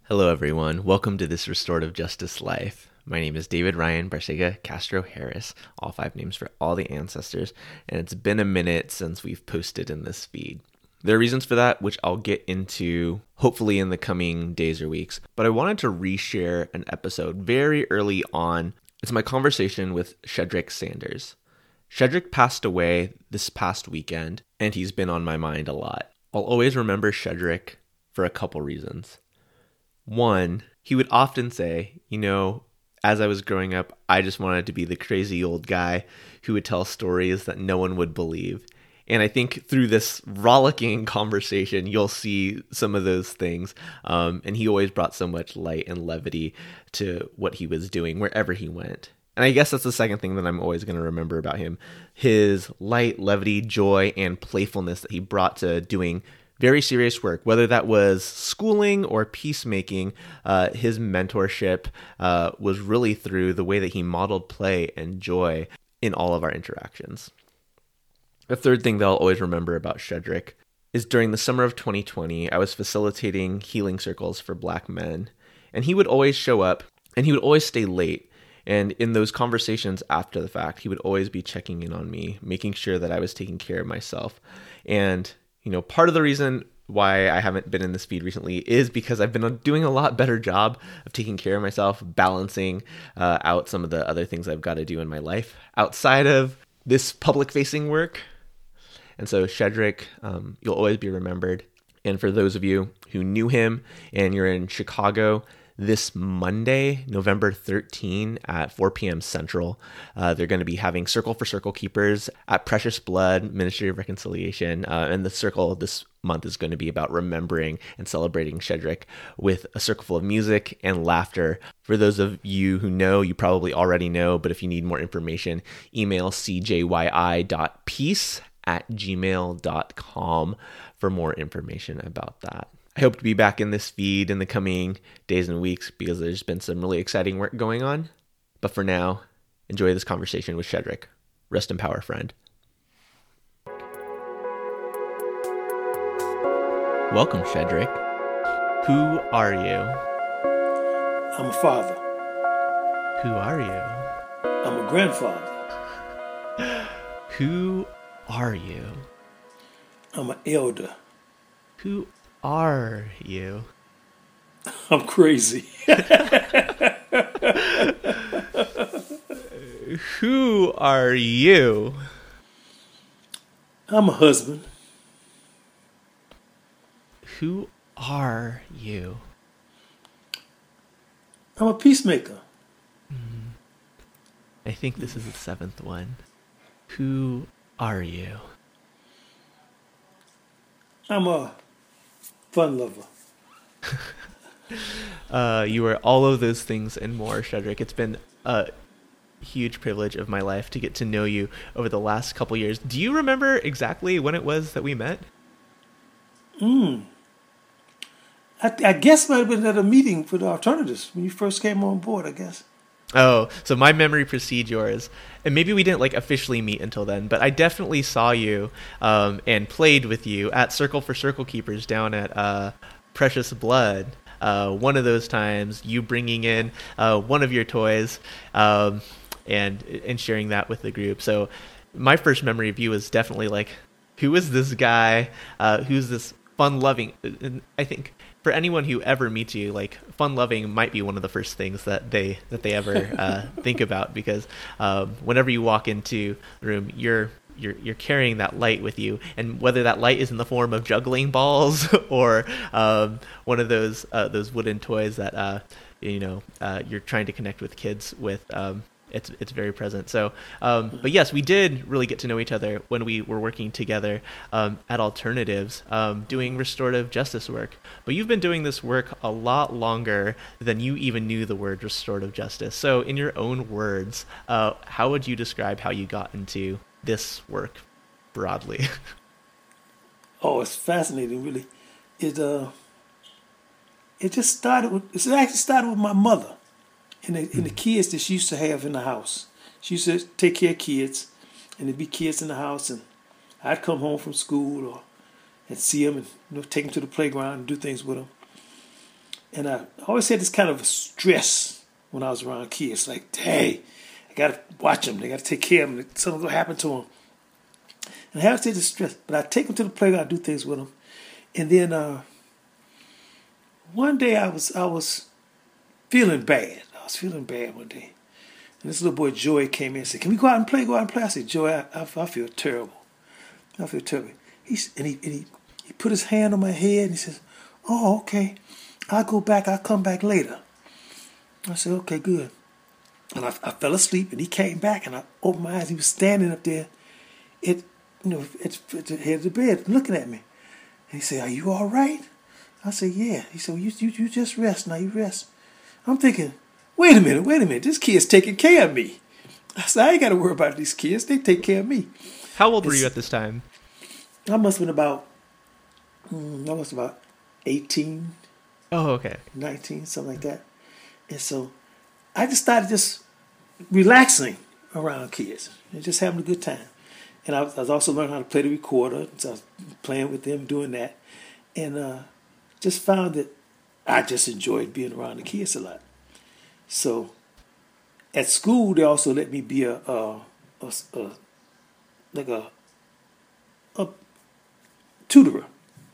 Hello, everyone. Welcome to this Restorative Justice Life. My name is David Ryan Barcega Castro Harris, all 5 names for all the ancestors, and it's been a minute since we've posted in this feed. There are reasons for that, which I'll get into hopefully in the coming days or weeks, but I wanted to reshare an episode very early on. It's my conversation with Shedrick Sanders. Shedrick passed away this past weekend, and he's been on my mind a lot. I'll always remember Shedrick for a couple reasons. One, he would often say, as I was growing up, I just wanted to be the crazy old guy who would tell stories that no one would believe. And I think through this rollicking conversation, you'll see some of those things. And he always brought so much light and levity to what he was doing wherever he went. And I guess that's the second thing that I'm always going to remember about him. His light, levity, joy, and playfulness that he brought to doing very serious work, whether that was schooling or peacemaking. His mentorship was really through the way that he modeled play and joy in all of our interactions. The third thing that I'll always remember about Shedrick is during the summer of 2020, I was facilitating healing circles for Black men, and he would always show up and he would always stay late. And in those conversations after the fact, he would always be checking in on me, making sure that I was taking care of myself. And part of the reason why I haven't been in this feed recently is because I've been doing a lot better job of taking care of myself, balancing out some of the other things I've got to do in my life outside of this public-facing work. And so Shedrick, you'll always be remembered. And for those of you who knew him and you're in Chicago, this Monday, November 13 at 4 p.m. Central, they're going to be having Circle for Circle Keepers at Precious Blood Ministry of Reconciliation. And the circle this month is going to be about remembering and celebrating Shedrick with a circle full of music and laughter. For those of you who know, you probably already know, but if you need more information, email cjyi.peace@gmail.com for more information about that. I hope to be back in this feed in the coming days and weeks because there's been some really exciting work going on. But for now, enjoy this conversation with Shedrick. Rest in power, friend. Welcome, Shedrick. Who are you? I'm a father. Who are you? I'm a grandfather. Who are you? I'm an elder. Who are you? I'm crazy. Who are you? I'm a husband. Who are you? I'm a peacemaker. I think this is the 7th one. Who are you? I'm a fun lover. You are all of those things and more, Shedrick. It's been a huge privilege of my life to get to know you over the last couple years. Do you remember exactly when it was that we met? I guess it might have been at a meeting for the alternatives when you first came on board, I guess. Oh, so my memory precedes yours. And maybe we didn't officially meet until then, but I definitely saw you and played with you at Circle for Circle Keepers down at Precious Blood. One of those times, you bringing in one of your toys and sharing that with the group. So my first memory of you was definitely who is this guy? Who's this fun-loving? And I think for anyone who ever meets you, fun-loving might be one of the first things that they ever think about, because whenever you walk into the room, you're carrying that light with you, and whether that light is in the form of juggling balls or one of those wooden toys that you're trying to connect with kids with. It's very present. So, but yes, we did really get to know each other when we were working together at Alternatives, doing restorative justice work. But you've been doing this work a lot longer than you even knew the word restorative justice. So, in your own words, how would you describe how you got into this work broadly? Oh, it's fascinating, really. It actually started with my mother. And the kids that she used to have in the house. She used to take care of kids, and there'd be kids in the house, and I'd come home from school and see them and take them to the playground and do things with them. And I always had this kind of stress when I was around kids. Like, hey, I got to watch them. They got to take care of them. Something's going to happen to them. And I have to take the stress. But I take them to the playground. I do things with them. And then one day I was feeling bad. I was feeling bad one day. And this little boy, Joey, came in and said, can we go out and play? Go out and play. I said, Joey, I feel terrible. I feel terrible. He put his hand on my head and he says, oh, okay. I'll go back. I'll come back later. I said, okay, good. And I fell asleep, and he came back, and I opened my eyes. He was standing up there at the head of the bed looking at me. And he said, are you all right? I said, yeah. He said, well, you just rest. Now you rest. I'm thinking, wait a minute. This kid's taking care of me. I said, I ain't got to worry about these kids. They take care of me. How old were you at this time? I must have been about 18. Oh, okay. 19, something like that. And so I just started just relaxing around kids and just having a good time. And I was also learning how to play the recorder. So I was playing with them, doing that. And just found that I just enjoyed being around the kids a lot. So at school, they also let me be a tutorer.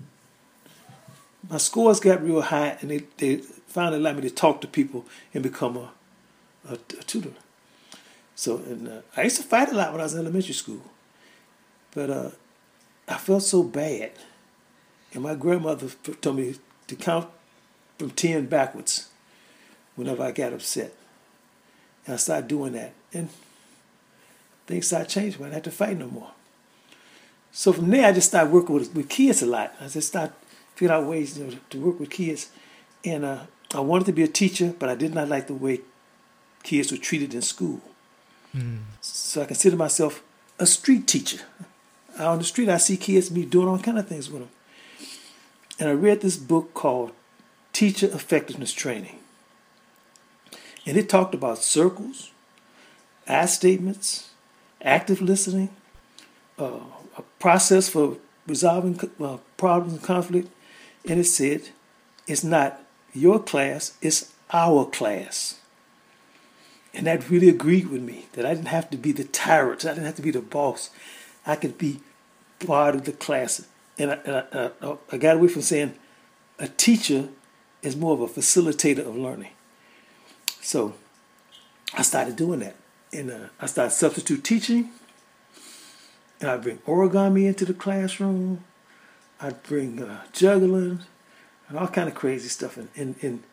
My scores got real high, and they finally allowed me to talk to people and become a tutor. So, and I used to fight a lot when I was in elementary school, but I felt so bad, and my grandmother told me to count from 10 backwards whenever I got upset, and I started doing that, and things started changing. I didn't have to fight no more. So from there, I just started working with kids a lot. I just started figuring out ways to work with kids. And I wanted to be a teacher, but I did not like the way kids were treated in school. So I consider myself a street teacher. Out on the street, I see kids, me doing all kind of things with them. And I read this book called Teacher Effectiveness Training. And it talked about circles, I statements, active listening, a process for resolving problems and conflict. And it said, it's not your class, it's our class. And that really agreed with me, that I didn't have to be the tyrant. I didn't have to be the boss. I could be part of the class. And I got away from saying a teacher is more of a facilitator of learning. So I started doing that. And I started substitute teaching. And I bring origami into the classroom. I'd bring juggling and all kind of crazy stuff. And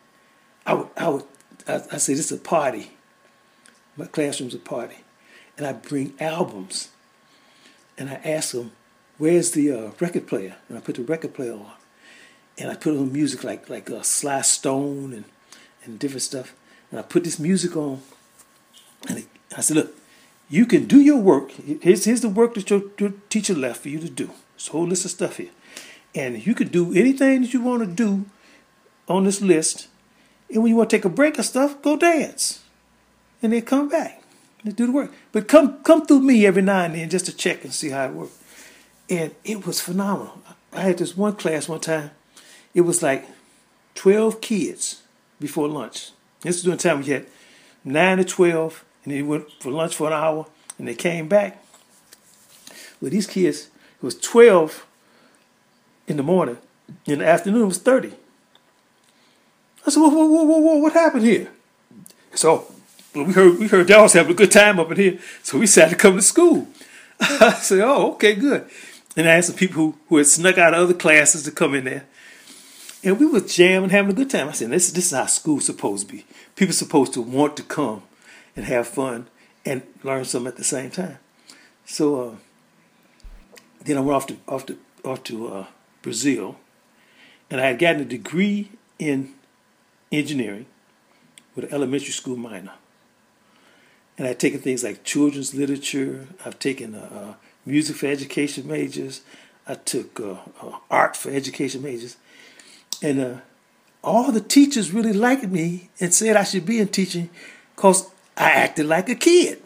I say this is a party. My classroom's a party. And I bring albums. And I ask them, where's the record player? And I put the record player on. And I put on music like Sly Stone and different stuff. And I put this music on. And I said, look, you can do your work. Here's the work that your teacher left for you to do. It's a whole list of stuff here. And you can do anything that you want to do on this list. And when you want to take a break or stuff, go dance. And then come back and do the work. But come through me every now and then just to check and see how it works. And it was phenomenal. I had this one class one time. It was like 12 kids before lunch. This was during the time we had 9 to 12. And they went for lunch for an hour. And they came back. With these kids, it was 12 in the morning. In the afternoon, it was 30. I said, whoa, what happened here? So we heard y'all was having a good time up in here. So we decided to come to school. I said, oh, okay, good. And I asked some people who had snuck out of other classes to come in there. And we were jamming, having a good time. I said, this is how school's supposed to be. People are supposed to want to come and have fun and learn something at the same time. So then I went off to Brazil, and I had gotten a degree in engineering with an elementary school minor. And I'd taken things like children's literature. I've taken music for education majors. I took art for education majors. And all the teachers really liked me and said I should be in teaching because I acted like a kid.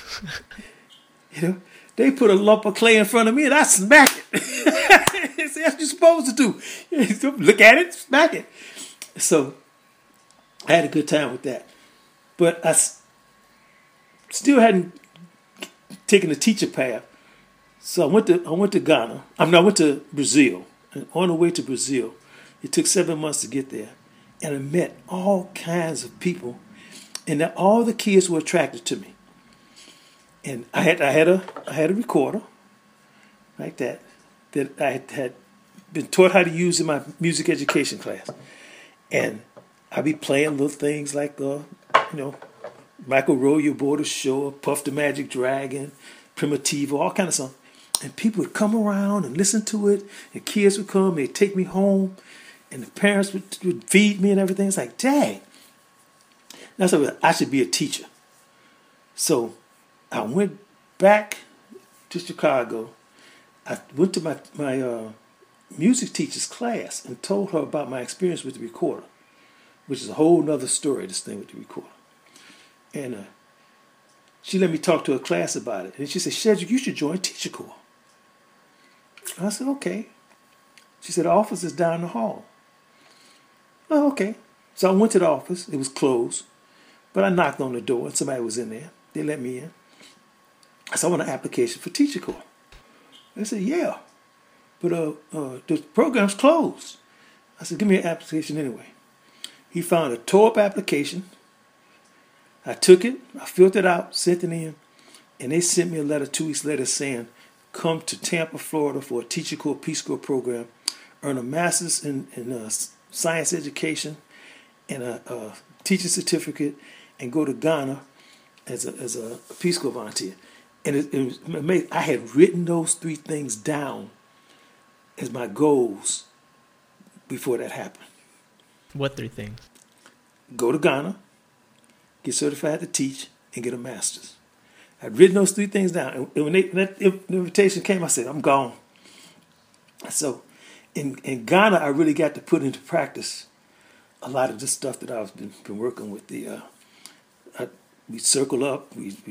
They put a lump of clay in front of me and I smack it. That's what you're supposed to do. Look at it, smack it. So I had a good time with that. But still hadn't taken the teacher path. So I went to Ghana. I went to Brazil. And on the way to Brazil, it took 7 months to get there. And I met all kinds of people. And all the kids were attracted to me. And I had a recorder like that I had been taught how to use in my music education class. And I'd be playing little things like Michael Roll Your Boat Ashore, Puff the Magic Dragon, Primitivo, all kind of stuff. And people would come around and listen to it, and kids would come, they'd take me home, and the parents would feed me and everything. It's like, dang. That's why I should be a teacher. So I went back to Chicago. I went to my music teacher's class and told her about my experience with the recorder, which is a whole nother story, this thing with the recorder. And she let me talk to her class about it. And she said, Shedrick, you should join Teacher Corps. I said, okay. She said, the office is down the hall. Oh, okay. So I went to the office. It was closed. But I knocked on the door and somebody was in there. They let me in. I said, I want an application for Teacher Corps. They said, yeah. But the program's closed. I said, give me an application anyway. He found a tore-up application. I took it. I filled it out, sent it in. And they sent me a letter 2 weeks later saying, come to Tampa, Florida for a Teacher Corps Peace Corps program, earn a master's in science education and a teacher certificate, and go to Ghana as a Peace Corps volunteer. And it was amazing. I had written those 3 things down as my goals before that happened. What 3 things? Go to Ghana, get certified to teach, and get a master's. I'd written those 3 things down. And when that invitation came, I said, I'm gone. So in Ghana, I really got to put into practice a lot of the stuff that I've been working with. We'd circle up.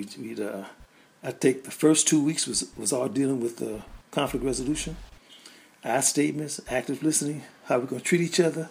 I'd take the first 2 weeks was all dealing with conflict resolution, our statements, active listening, how we're going to treat each other,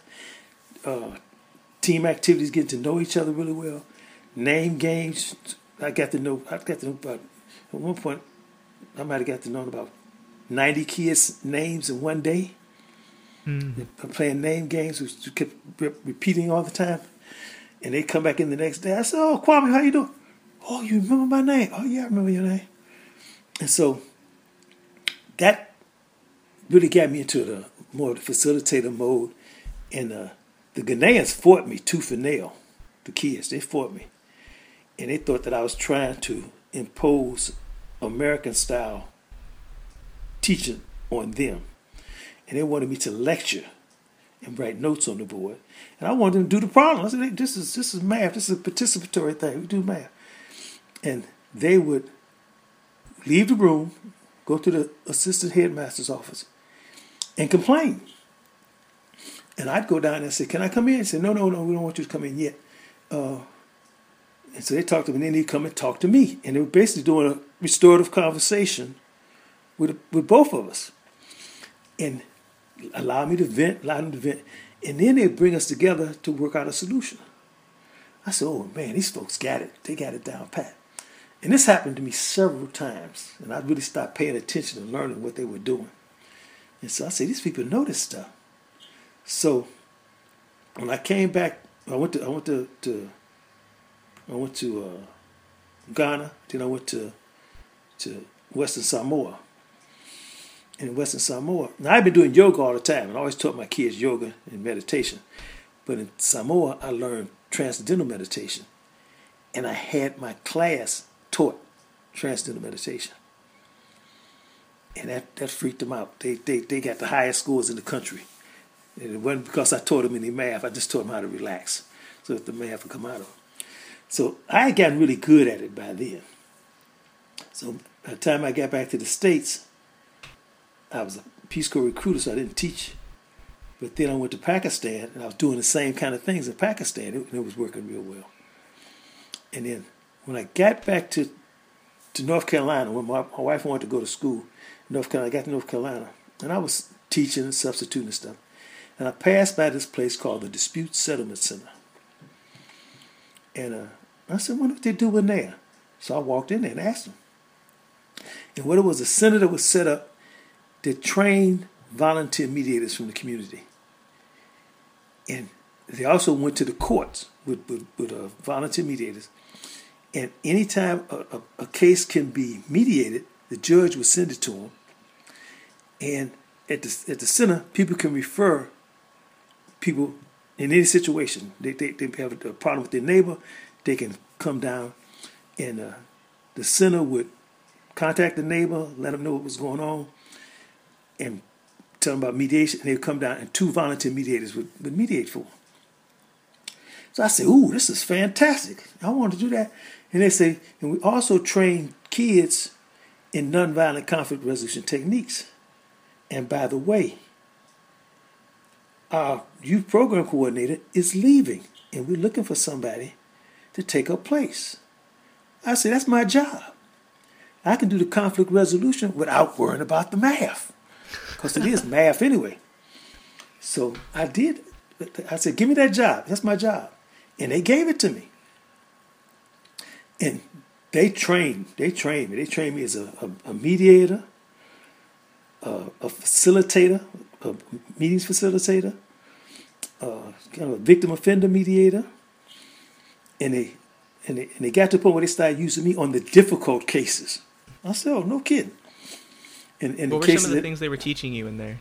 team activities, getting to know each other really well, name games. I got to know about, at one point, I might have got to know about 90 kids' names in one day. Playing name games, which kept repeating all the time. And they come back in the next day. I said, oh, Kwame, how you doing? Oh, you remember my name? Oh, yeah, I remember your name. And so that really got me into the more the facilitator mode. And the Ghanaians fought me tooth and nail. The kids, they fought me. And they thought that I was trying to impose American-style teaching on them. And they wanted me to lecture and write notes on the board. And I wanted them to do the problem. I said, hey, this is math. This is a participatory thing. We do math. And they would leave the room, go to the assistant headmaster's office, and complain. And I'd go down and say, can I come in? He said, no, we don't want you to come in yet. And so they talked to me, and then he'd come and talk to me. And they were basically doing a restorative conversation with both of us. And allow them to vent. And then they'd bring us together to work out a solution. I said, oh, man, these folks got it. They got it down pat. And this happened to me several times. And I really started paying attention and learning what they were doing. And so I said, these people know this stuff. So when I came back, I went to Ghana. Then I went to Western Samoa. In Western Samoa, now I've been doing yoga all the time, and I always taught my kids yoga and meditation. But in Samoa, I learned transcendental meditation, and I had my class taught transcendental meditation, and that freaked them out. They got the highest scores in the country, and it wasn't because I taught them any math. I just taught them how to relax, so that the math would come out of them. So I had gotten really good at it by then. So by the time I got back to the States, I was a Peace Corps recruiter, so I didn't teach. But then I went to Pakistan, and I was doing the same kind of things in Pakistan. It was working real well. And then when I got back to North Carolina, when my wife wanted to go to school in North Carolina, I got to North Carolina, and I was teaching and substituting and stuff. And I passed by this place called the Dispute Settlement Center. And I said, "What are they doing there?" So I walked in there and asked them. And what it was, a center that was set up to train volunteer mediators from the community. And they also went to the courts with volunteer mediators. And anytime a case can be mediated, the judge would send it to them. And at the center, people can refer people in any situation. They have a problem with their neighbor, they can come down, and the center would contact the neighbor, let them know what was going on, and tell them about mediation. And they would come down, and 2 volunteer mediators would mediate for them. So I said, "Ooh, this is fantastic. I want to do that." And they say, and we also train kids in nonviolent conflict resolution techniques. And by the way, our youth program coordinator is leaving, and we're looking for somebody to take her place. I said, "That's my job. I can do the conflict resolution without worrying about the math, because it is math anyway." So I did. I said, "Give me that job. That's my job." And they gave it to me. And they trained me. They trained me as a mediator, a facilitator, a meetings facilitator, kind of a victim offender mediator. And they got to the point where they started using me on the difficult cases. I said, "Oh, no kidding." And What were some of the things they were teaching you in there?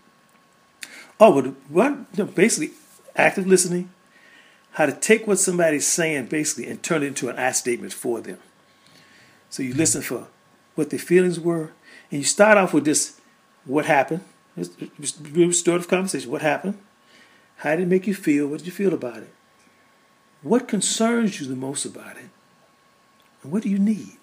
Oh, well, basically active listening, how to take what somebody's saying basically and turn it into an I statement for them. So you listen for what their feelings were, and you start off with this: what happened? Restorative conversation. What happened? How did it make you feel? What did you feel about it? What concerns you the most about it? And what do you need?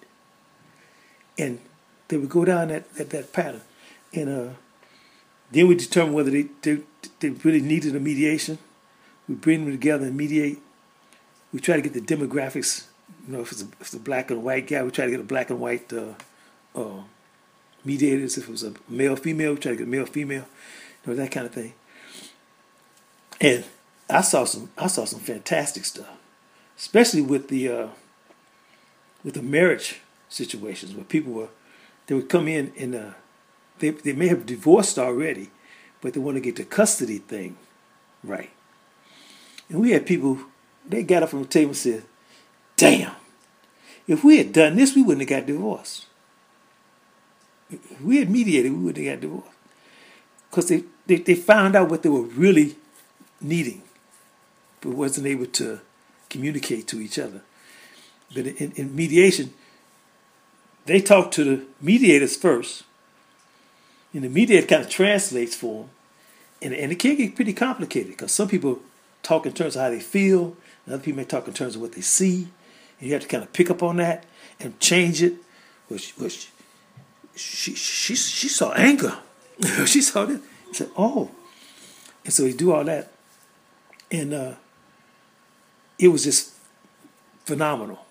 And they would go down that pattern. And then we determine whether they really needed a mediation. We bring them together and mediate. We try to get the demographics. If it's a black and white guy, we try to get a black and white mediators. If it was a male female, we try to get male female. That kind of thing. And I saw some fantastic stuff, especially with the marriage situations where they would come in and they may have divorced already, but they want to get the custody thing right. And we had people, they got up from the table and said, "Damn, if we had done this, we wouldn't have got divorced. If we had mediated, we wouldn't have got divorced." Because they found out what they were really needing, but wasn't able to communicate to each other. But in mediation, they talk to the mediators first, and the mediator kind of translates for them. And it can get pretty complicated because some people talk in terms of how they feel, and other people may talk in terms of what they see, and you have to kind of pick up on that and change it. Which she saw anger. She saw this. She said, "Oh," and so you do all that, and it was just phenomenal.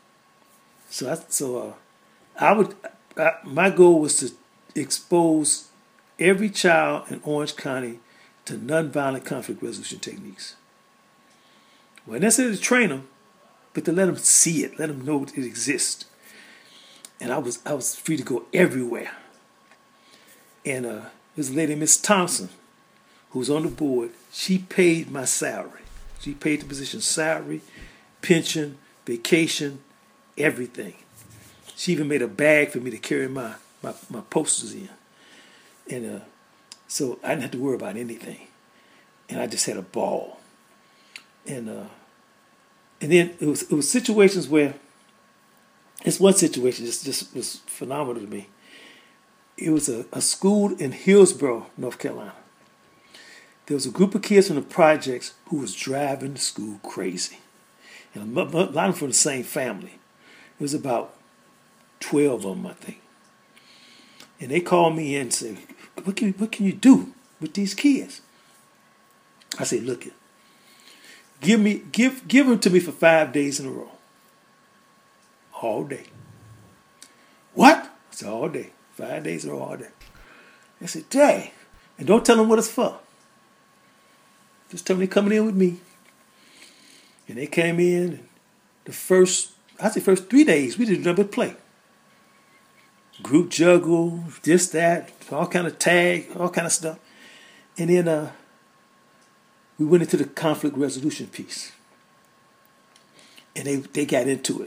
My goal was to expose every child in Orange County to nonviolent conflict resolution techniques. Well, not necessarily to train them, but to let them see it, let them know it exists. And I was free to go everywhere. And there's a lady, Miss Thompson, who was on the board. She paid my salary. She paid the position salary, pension, vacation, everything. She even made a bag for me to carry my posters in. And so I didn't have to worry about anything. And I just had a ball. And then it was situations where, it's one situation just was phenomenal to me. It was a school in Hillsborough, North Carolina. There was a group of kids from the projects who was driving the school crazy. And a lot of them from the same family. It was about 12 of them, I think. And they called me in and said, what can you do with these kids? I said, "Look, give them to me for 5 days in a row. All day." "What?" I said, "All day. 5 days in a row, all day." They said, "Dang." And don't tell them what it's for. Just tell them they're coming in with me. And they came in, and first 3 days, we did nothing but play. Group juggle, this, that, all kind of tag, all kind of stuff. And then we went into the conflict resolution piece. And they got into it.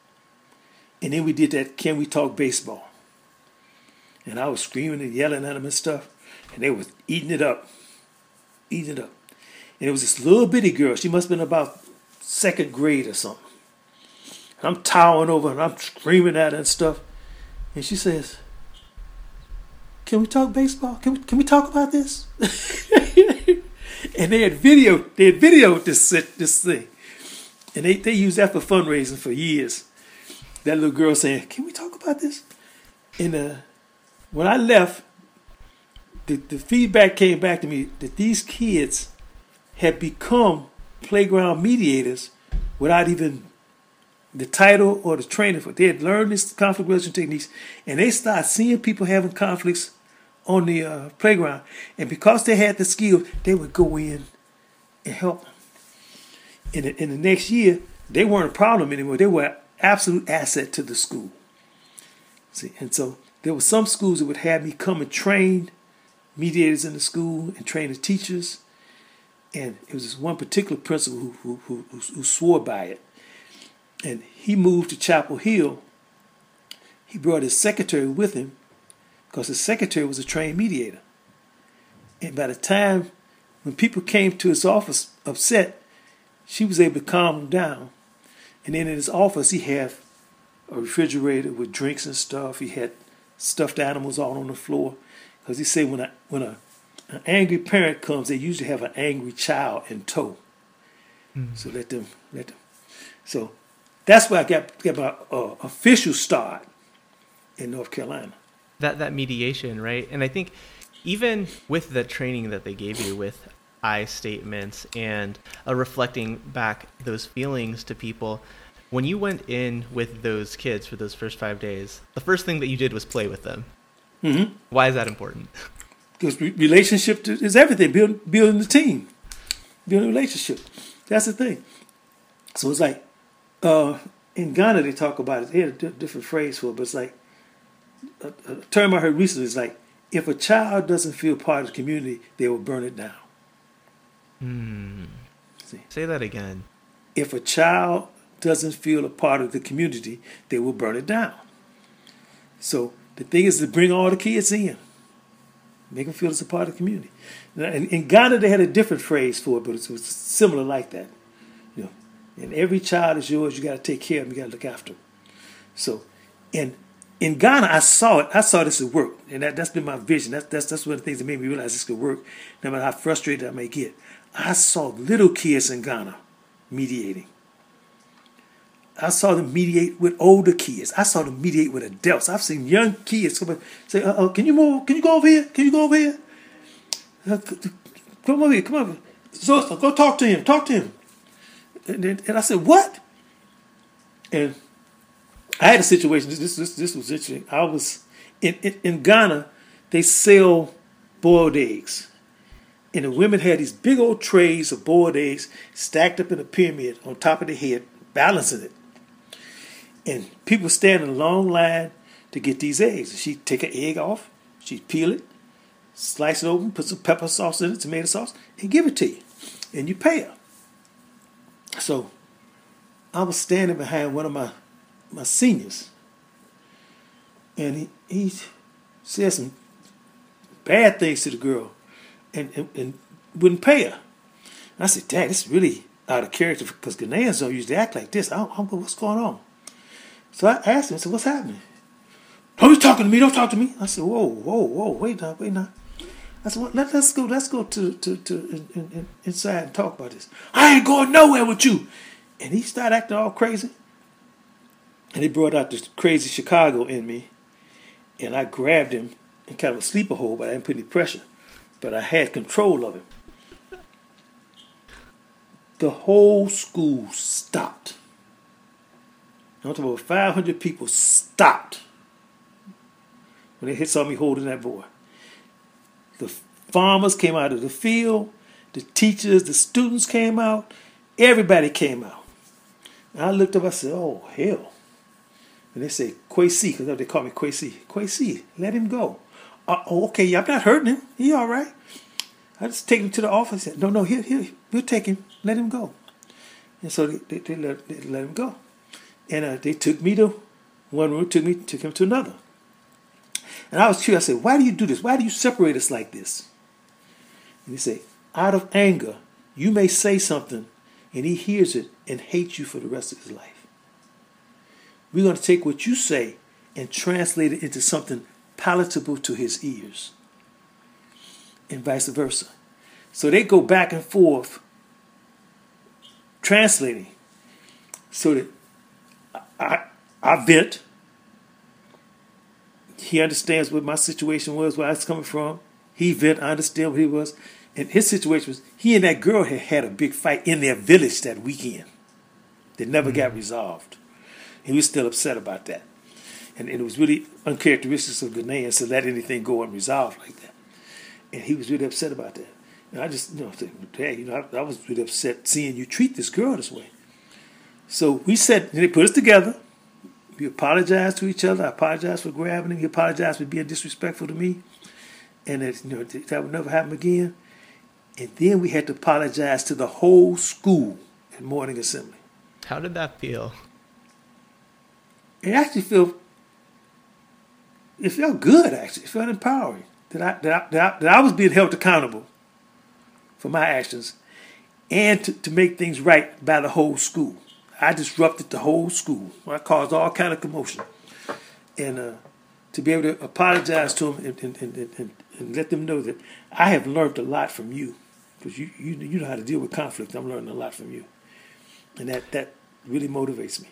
And then we did that Can We Talk Baseball. And I was screaming and yelling at them and stuff. And they was eating it up. Eating it up. And it was this little bitty girl. She must have been about second grade or something. And I'm towering over and I'm screaming at her and stuff. And she says, "Can we talk baseball? Can we talk about this?" And they had videoed this thing. And they used that for fundraising for years. That little girl saying, "Can we talk about this?" And when I left, the feedback came back to me that these kids had become playground mediators without even the title or the training for it. They had learned this conflict resolution techniques, and they started seeing people having conflicts on the playground. And because they had the skill, they would go in and help them. In the next year, they weren't a problem anymore. They were an absolute asset to the school. See, and so there were some schools that would have me come and train mediators in the school and train the teachers. And it was this one particular principal who swore by it. And he moved to Chapel Hill. He brought his secretary with him because his secretary was a trained mediator. And by the time when people came to his office upset, she was able to calm them down. And then in his office, he had a refrigerator with drinks and stuff. He had stuffed animals all on the floor. Because he said when an angry parent comes, they usually have an angry child in tow. Mm-hmm. So let them. So that's where I got my official start in North Carolina. That mediation, right? And I think even with the training that they gave you with I statements and reflecting back those feelings to people, when you went in with those kids for those first 5 days, the first thing that you did was play with them. Mm-hmm. Why is that important? Because relationship is everything. Building the team, building a relationship. That's the thing. So it's like in Ghana they talk about it. They had a different phrase for it, but it's like a term I heard recently is like, if a child doesn't feel part of the community, they will burn it down. See? Say that again. If a child doesn't feel a part of the community, they will burn it down. So the thing is to bring all the kids in, make them feel it's a part of the community. Now, in Ghana, they had a different phrase for it, but it was similar like that. You know, and every child is yours. You got to take care of them. You got to look after them. So, in Ghana, I saw it. I saw this at work, and that's been my vision. That's one of the things that made me realize this could work, no matter how frustrated I may get. I saw little kids in Ghana mediating. I saw them mediate with older kids. I saw them mediate with adults. I've seen young kids come and say, "Can you move? Can you go over here? Can you go over here? Come over here. Come over. So go talk to him. Talk to him." And I said, "What?" And I had a situation. This was interesting. I was in Ghana. They sell boiled eggs. And the women had these big old trays of boiled eggs stacked up in a pyramid on top of their head, balancing it. And people stand in a long line to get these eggs. She'd take an egg off, she'd peel it, slice it open, put some pepper sauce in it, tomato sauce, and give it to you. And you pay her. So I was standing behind one of my seniors. And he said some bad things to the girl. And wouldn't pay her. And I said, "Dad, this is really out of character because Ghanaians don't usually act like this. What's going on?" So I asked him, I said, "What's happening?" "Don't be talking to me, don't talk to me." I said, whoa, wait now. I said, "Well, let's go to inside and talk about this." "I ain't going nowhere with you." And he started acting all crazy. And he brought out this crazy Chicago in me. And I grabbed him in kind of a sleeper hold, but I didn't put any pressure. But I had control of him. The whole school stopped. I'm talking about 500 people stopped when they saw me holding that boy. The farmers came out of the field. The teachers, the students came out. Everybody came out. And I looked up, I said, oh, hell. And they say, Quasi, because they call me Quasi. Quasi, let him go. Oh, okay, I'm not hurting him. He all right. I just take him to the office. I said, no, here, we'll take him. Let him go. And so they let him go. And they took me to one room, took him to another. And I was curious. I said, why do you do this? Why do you separate us like this? And he said, out of anger, you may say something, and he hears it and hates you for the rest of his life. We're going to take what you say and translate it into something palatable to his ears, and vice versa. So they go back and forth translating, so that I vent. He understands what my situation was, where I was coming from. He vent. I understand what he was. And his situation was, he and that girl had a big fight in their village that weekend that never got resolved. He was still upset about that. And it was really uncharacteristic of Ghanaians to let anything go unresolved like that. And he was really upset about that. And I just, said, hey, I was really upset seeing you treat this girl this way. So we said, they put us together. We apologized to each other. I apologized for grabbing him. He apologized for being disrespectful to me. And that would never happen again. And then we had to apologize to the whole school at morning assembly. How did that feel? It actually felt good, actually. It felt empowering that I was being held accountable for my actions and to make things right by the whole school. I disrupted the whole school. I caused all kind of commotion. And to be able to apologize to them and let them know that I have learned a lot from you, because you know how to deal with conflict. I'm learning a lot from you. And that really motivates me.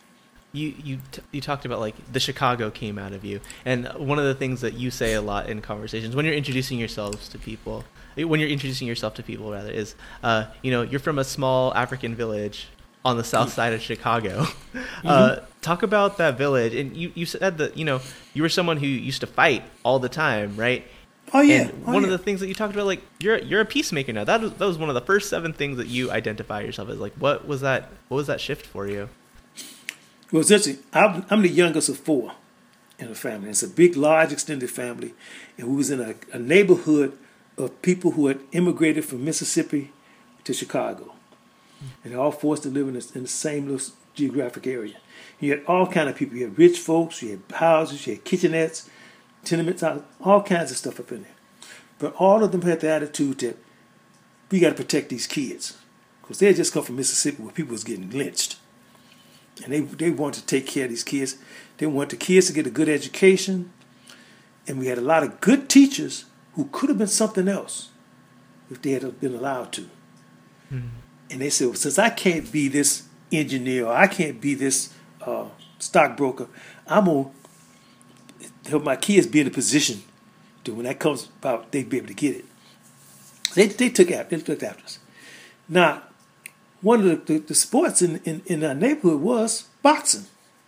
You talked about like the Chicago came out of you, and one of the things that you say a lot in conversations when you're introducing yourself to people rather, is you're from a small African village on the south side of Chicago. Talk about that village, and you said that you were someone who used to fight all the time, right? Oh yeah. And one of the things that you talked about, like you're a peacemaker now. That was one of the first 7 things that you identify yourself as. Like, what was that shift for you? Well, it's interesting. I'm the youngest of 4 in the family. It's a big, large, extended family. And we was in a neighborhood of people who had immigrated from Mississippi to Chicago. And they're all forced to live in the same little geographic area. You had all kind of people. You had rich folks, you had houses, you had kitchenettes, tenements, all kinds of stuff up in there. But all of them had the attitude that we got to protect these kids. Because they had just come from Mississippi where people was getting lynched. And they wanted to take care of these kids. They wanted the kids to get a good education. And we had a lot of good teachers who could have been something else if they had been allowed to. Mm-hmm. And they said, well, since I can't be this engineer, or I can't be this stockbroker, I'm going to help my kids be in a position to, when that comes about, they'd be able to get it. They took after us. Now, one of the sports in our neighborhood was boxing.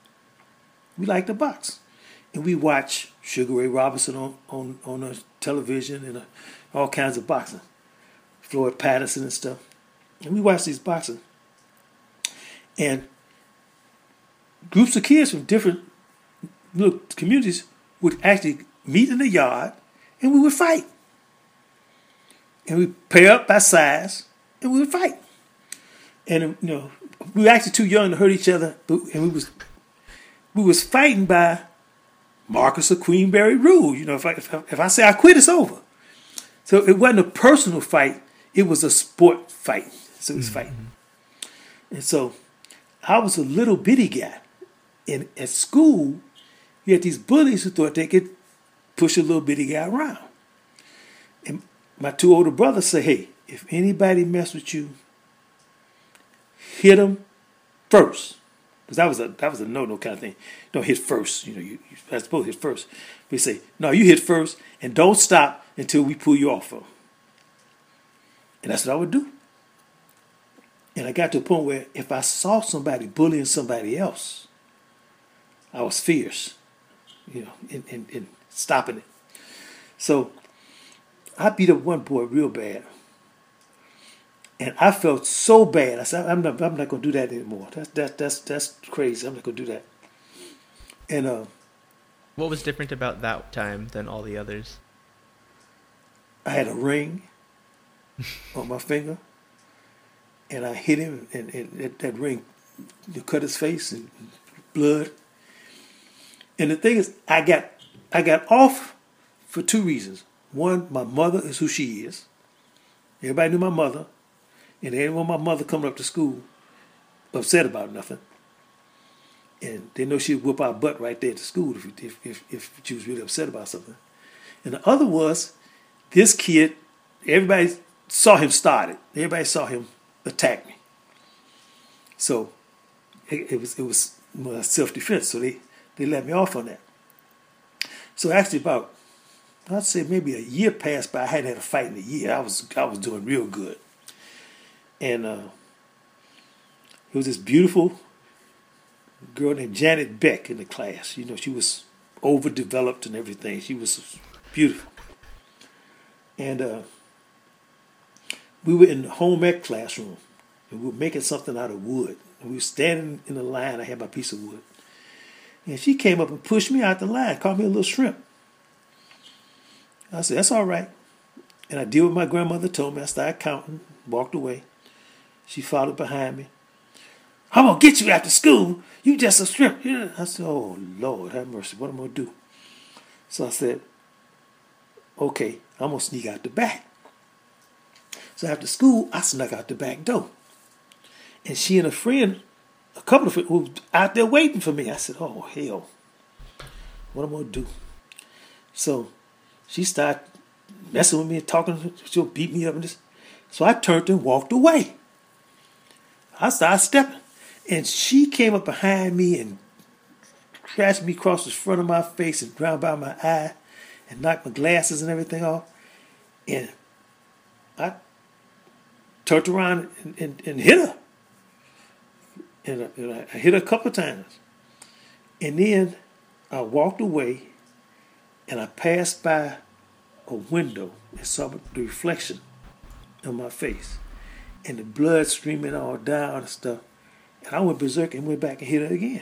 We liked to box. And we watch Sugar Ray Robinson on the television and all kinds of boxing. Floyd Patterson and stuff. And we watched these boxing. And groups of kids from different little communities would actually meet in the yard and we would fight. And we'd pair up by size and we would fight. And we were actually too young to hurt each other, and we was fighting by Marcus or Queenberry rule. If I say I quit, it's over. So it wasn't a personal fight; it was a sport fight. So it was fighting. And so I was a little bitty guy, and at school, you had these bullies who thought they could push a little bitty guy around. And my 2 older brothers say, "Hey, if anybody mess with you, hit them first," because that was a no kind of thing. Don't hit first. You're supposed to hit first. We say, no, you hit first and don't stop until we pull you off of them. And that's what I would do. And I got to a point where if I saw somebody bullying somebody else, I was fierce, in stopping it. So I beat up one boy real bad. And I felt so bad. I said, I'm not going to do that anymore. That's crazy. I'm not going to do that. And What was different about that time than all the others? I had a ring on my finger, and I hit him, and that ring cut his face and blood. And the thing is, I got off for two reasons. One, my mother is who she is. Everybody knew my mother, and they didn't want my mother coming up to school upset about nothing. And they know she'd whoop our butt right there at the school if she was really upset about something. And the other was, this kid, everybody saw him start it. Everybody saw him attack me. So it was self-defense. So they let me off on that. So actually about, I'd say maybe a year passed by. I hadn't had a fight in a year. I was doing real good. And it was this beautiful girl named Janet Beck in the class. You know, she was overdeveloped and everything. She was beautiful. And we were in the home ec classroom, and we were making something out of wood. And we were standing in the line. I had my piece of wood. And she came up and pushed me out the line, called me a little shrimp. I said, that's all right. And I did what my grandmother told me. I started counting, walked away. She followed behind me. I'm going to get you after school. You just a shrimp. Yeah. I said, oh, Lord, have mercy. What am I going to do? So I said, okay, I'm going to sneak out the back. So after school, I snuck out the back door. And she and a friend, a couple of friends, were out there waiting for me. I said, oh, hell, what am I going to do? So she started messing with me and talking. She'll beat me up and this. So I turned and walked away. I started stepping. And she came up behind me and scratched me across the front of my face and round by my eye and knocked my glasses and everything off. And I turned around and hit her. And I hit her a couple of times. And then I walked away and I passed by a window and saw the reflection of my face. And the blood streaming all down and stuff. And I went berserk and went back and hit her again.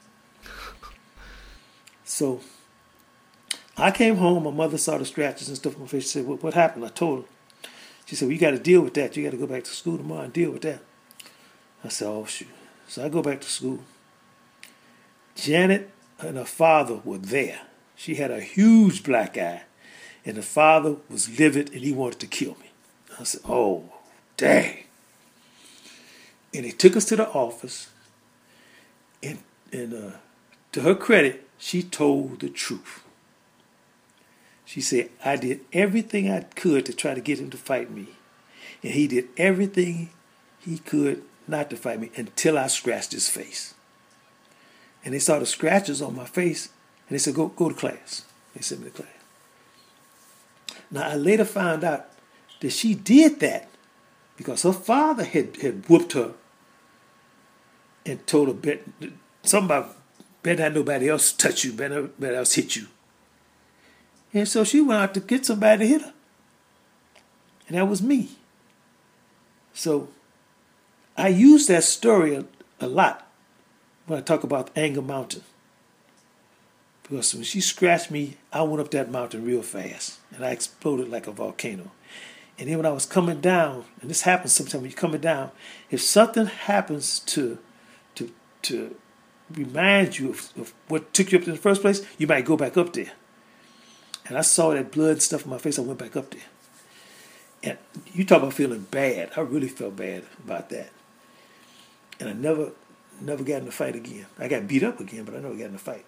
So I came home. My mother saw the scratches and stuff on my face. She said, what happened? I told her. She said, well, you got to deal with that. You got to go back to school tomorrow and deal with that. I said, oh, shoot. So I go back to school. Janet and her father were there. She had a huge black eye. And the father was livid and he wanted to kill me. I said, oh, dang. And they took us to the office, and to her credit, she told the truth. She said, I did everything I could to try to get him to fight me, and he did everything he could not to fight me until I scratched his face. And they saw the scratches on my face, and they said, go to class. They sent me to class. Now, I later found out that she did that because her father had whooped her and told her, something about better not nobody else touch you, better nobody else hit you. And so she went out to get somebody to hit her. And that was me. So I use that story a lot when I talk about Anger Mountain. Because when she scratched me, I went up that mountain real fast. And I exploded like a volcano. And then when I was coming down, and this happens sometimes when you're coming down, if something happens to remind you of what took you up in the first place, you might go back up there. And I saw that blood and stuff in my face, I went back up there. And you talk about feeling bad. I really felt bad about that. And I never got in a fight again. I got beat up again, but I never got in a fight.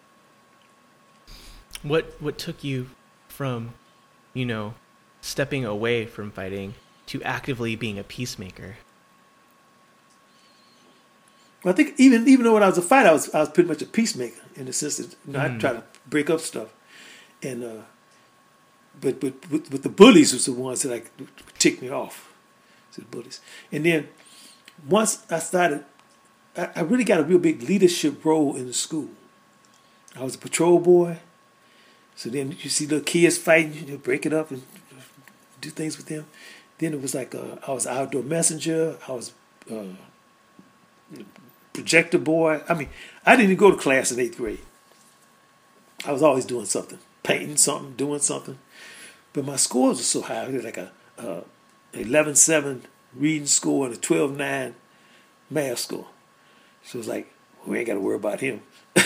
What took you from, stepping away from fighting to actively being a peacemaker? Well, I think even though when I was a fighter, I was pretty much a peacemaker in the sense that I try to break up stuff, and but with the bullies was the ones that ticked me off, the bullies. And then once I started, I really got a real big leadership role in the school. I was a patrol boy, so then you see little kids fighting, you break it up and do things with them. Then it was like I was outdoor messenger. I was projector boy. I mean, I didn't even go to class in 8th grade. I was always doing something, painting something, doing something. But my scores were so high. I had like a 11.7 reading score and a 12.9 math score. So it was like, we ain't got to worry about him.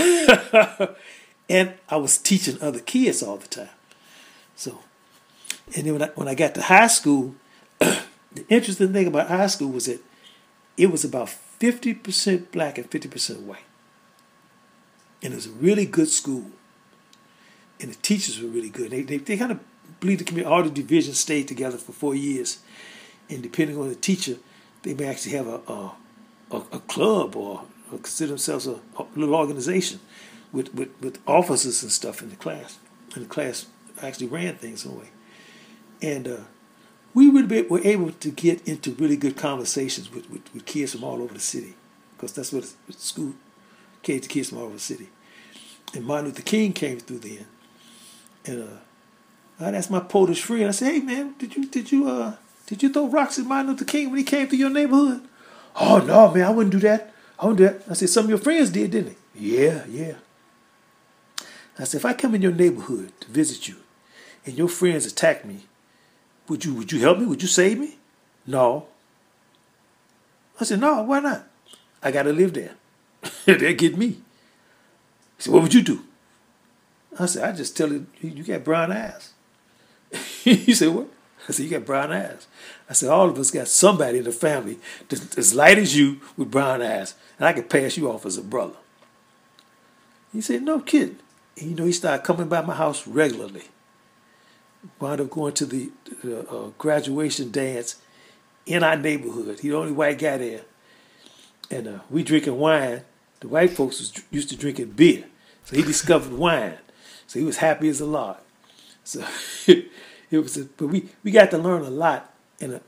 And I was teaching other kids all the time. So, and then when I got to high school, the interesting thing about high school was that it was about 50% black and 50% white. And it was a really good school. And the teachers were really good. They kind of believed the community, all the divisions stayed together for 4 years. And depending on the teacher, they may actually have a club or consider themselves a little organization with officers and stuff in the class. And the class actually ran things in a way. And we really were able to get into really good conversations with kids from all over the city, because that's what the school came to, kids from all over the city. And Martin Luther King came through then, and I'd ask my Polish friend. I said, "Hey man, did you throw rocks at Martin Luther King when he came through your neighborhood?" "Oh no, man, I wouldn't do that. I wouldn't do that." I said, "Some of your friends did, didn't they?" Yeah. I said, "If I come in your neighborhood to visit you, and your friends attack me, would you help me? Would you save me?" "No." I said, "No, why not?" "I got to live there. They'll get me." He said, "What would you do?" I said, "I just tell you, you got brown eyes." He said, "What?" I said, "You got brown eyes." I said, "All of us got somebody in the family that's as light as you with brown eyes, and I can pass you off as a brother." He said, "No kidding." And, he started coming by my house regularly. Wound up going to the graduation dance in our neighborhood. He the only white guy there. And we drinking wine. The white folks was used to drinking beer. So he discovered wine. So he was happy as a lark. So it was, but we got to learn a lot and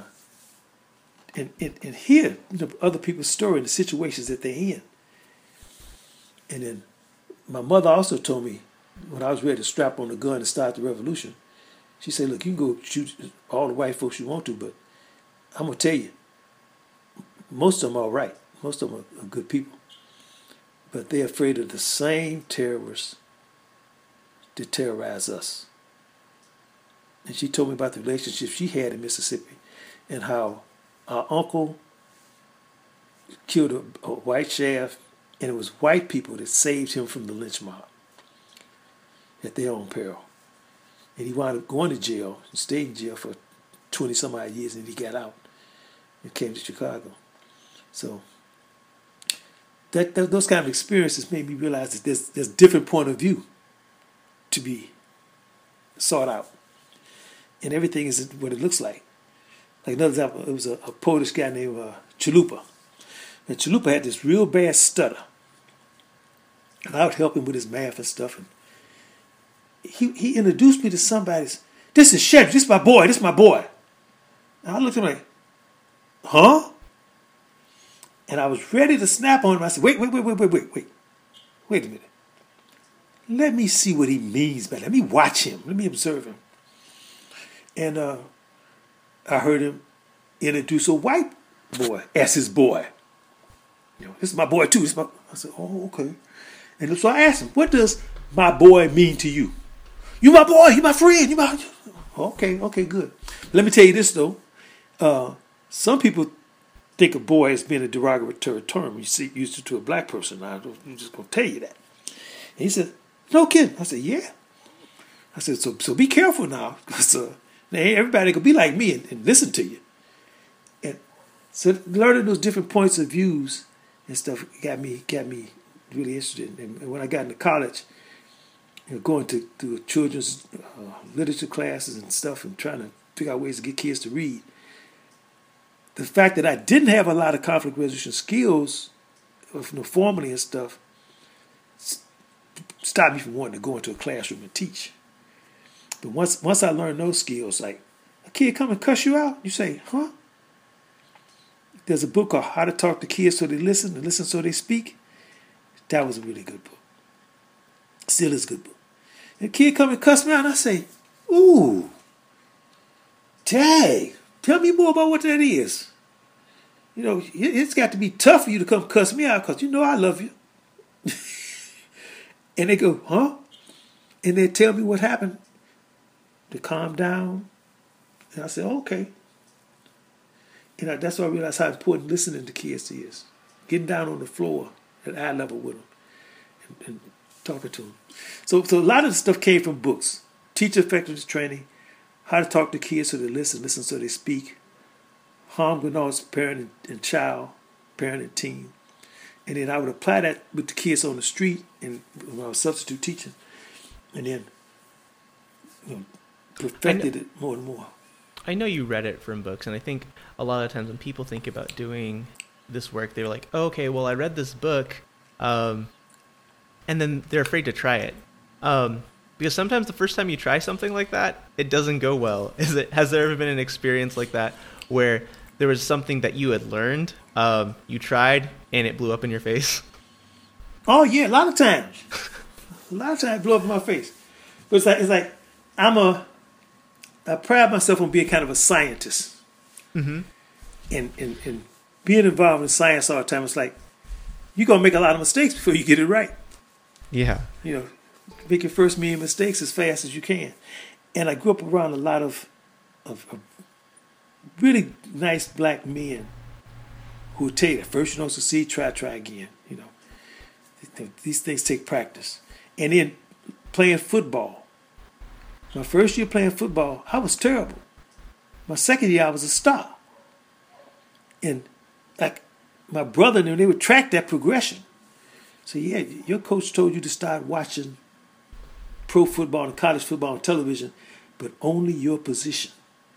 hear other people's story and the situations that they're in. And then my mother also told me, when I was ready to strap on the gun and start the revolution, she said, "Look, you can go shoot all the white folks you want to, but I'm going to tell you, most of them are all right. Most of them are good people. But they're afraid of the same terrorists that terrorize us." And she told me about the relationship she had in Mississippi and how our uncle killed a white sheriff, and it was white people that saved him from the lynch mob at their own peril. And he wound up going to jail and stayed in jail for 20-some-odd years, and he got out and came to Chicago. So those kind of experiences made me realize that there's different point of view to be sought out. And everything is what it looks like. Like another example, it was a Polish guy named Chalupa. And Chalupa had this real bad stutter. And I would help him with his math and stuff. And he introduced me to somebody. "This is Chevy. This is my boy. This is my boy." And I looked at him like, "Huh?" And I was ready to snap on him. I said, wait a minute. Let me see what he means by that. Let me watch him. Let me observe him. And I heard him introduce a white boy as his boy. "This is my boy too." I said, "Oh, okay." And so I asked him, "What does my boy mean to you?" "You my boy. You my friend. You my..." Okay, good. Let me tell you this though. Some people think of boy as being a derogatory term. You see, used it to a black person. I'm just gonna tell you that. And he said, "No kidding." I said, "Yeah." I said, so be careful now, because everybody could be like me and listen to you. And so learning those different points of views and stuff got me really interested. And when I got into college, going to children's literature classes and stuff, and trying to figure out ways to get kids to read, the fact that I didn't have a lot of conflict resolution skills, formally and stuff, stopped me from wanting to go into a classroom and teach. But once I learned those skills, like a kid come and cuss you out, you say, "Huh?" There's a book called How to Talk to Kids So They Listen, and Listen So They Speak. That was a really good book. Still is a good book. And a kid come and cuss me out, and I say, "Ooh, dang, tell me more about what that is. You know, it's got to be tough for you to come cuss me out because you know I love you. And they go, huh? And they tell me what happened to calm down. And I said, okay. And that's why I realized how important listening to kids is. Getting down on the floor at eye level with them and talking to them. So a lot of the stuff came from books. Teacher effectiveness training, how to talk to kids so they listen so they speak. Harm Goodall's parent and child, parent and teen. And then I would apply that with the kids on the street and when I was substitute teaching. And then perfected it more and more. I know you read it from books, and I think a lot of times when people think about doing this work, they're like, oh, okay, well, I read this book, and then they're afraid to try it. Because sometimes the first time you try something like that, it doesn't go well. Has there ever been an experience like that where there was something that you had learned, you tried, and it blew up in your face? Oh, yeah, a lot of times. It blew up in my face. But it's like I pride myself on being kind of a scientist. Mm-hmm. And being involved in science all the time, it's like, you're going to make a lot of mistakes before you get it right. Yeah. You know, make your first million mistakes as fast as you can. And I grew up around a lot of really nice black men who would tell you that first you don't succeed, try again. You know, these things take practice. And then playing football. My first year playing football, I was terrible. My second year, I was a star. And like my brother and them, they would track that progression. So yeah, your coach told you to start watching pro football and college football on television, but only your position.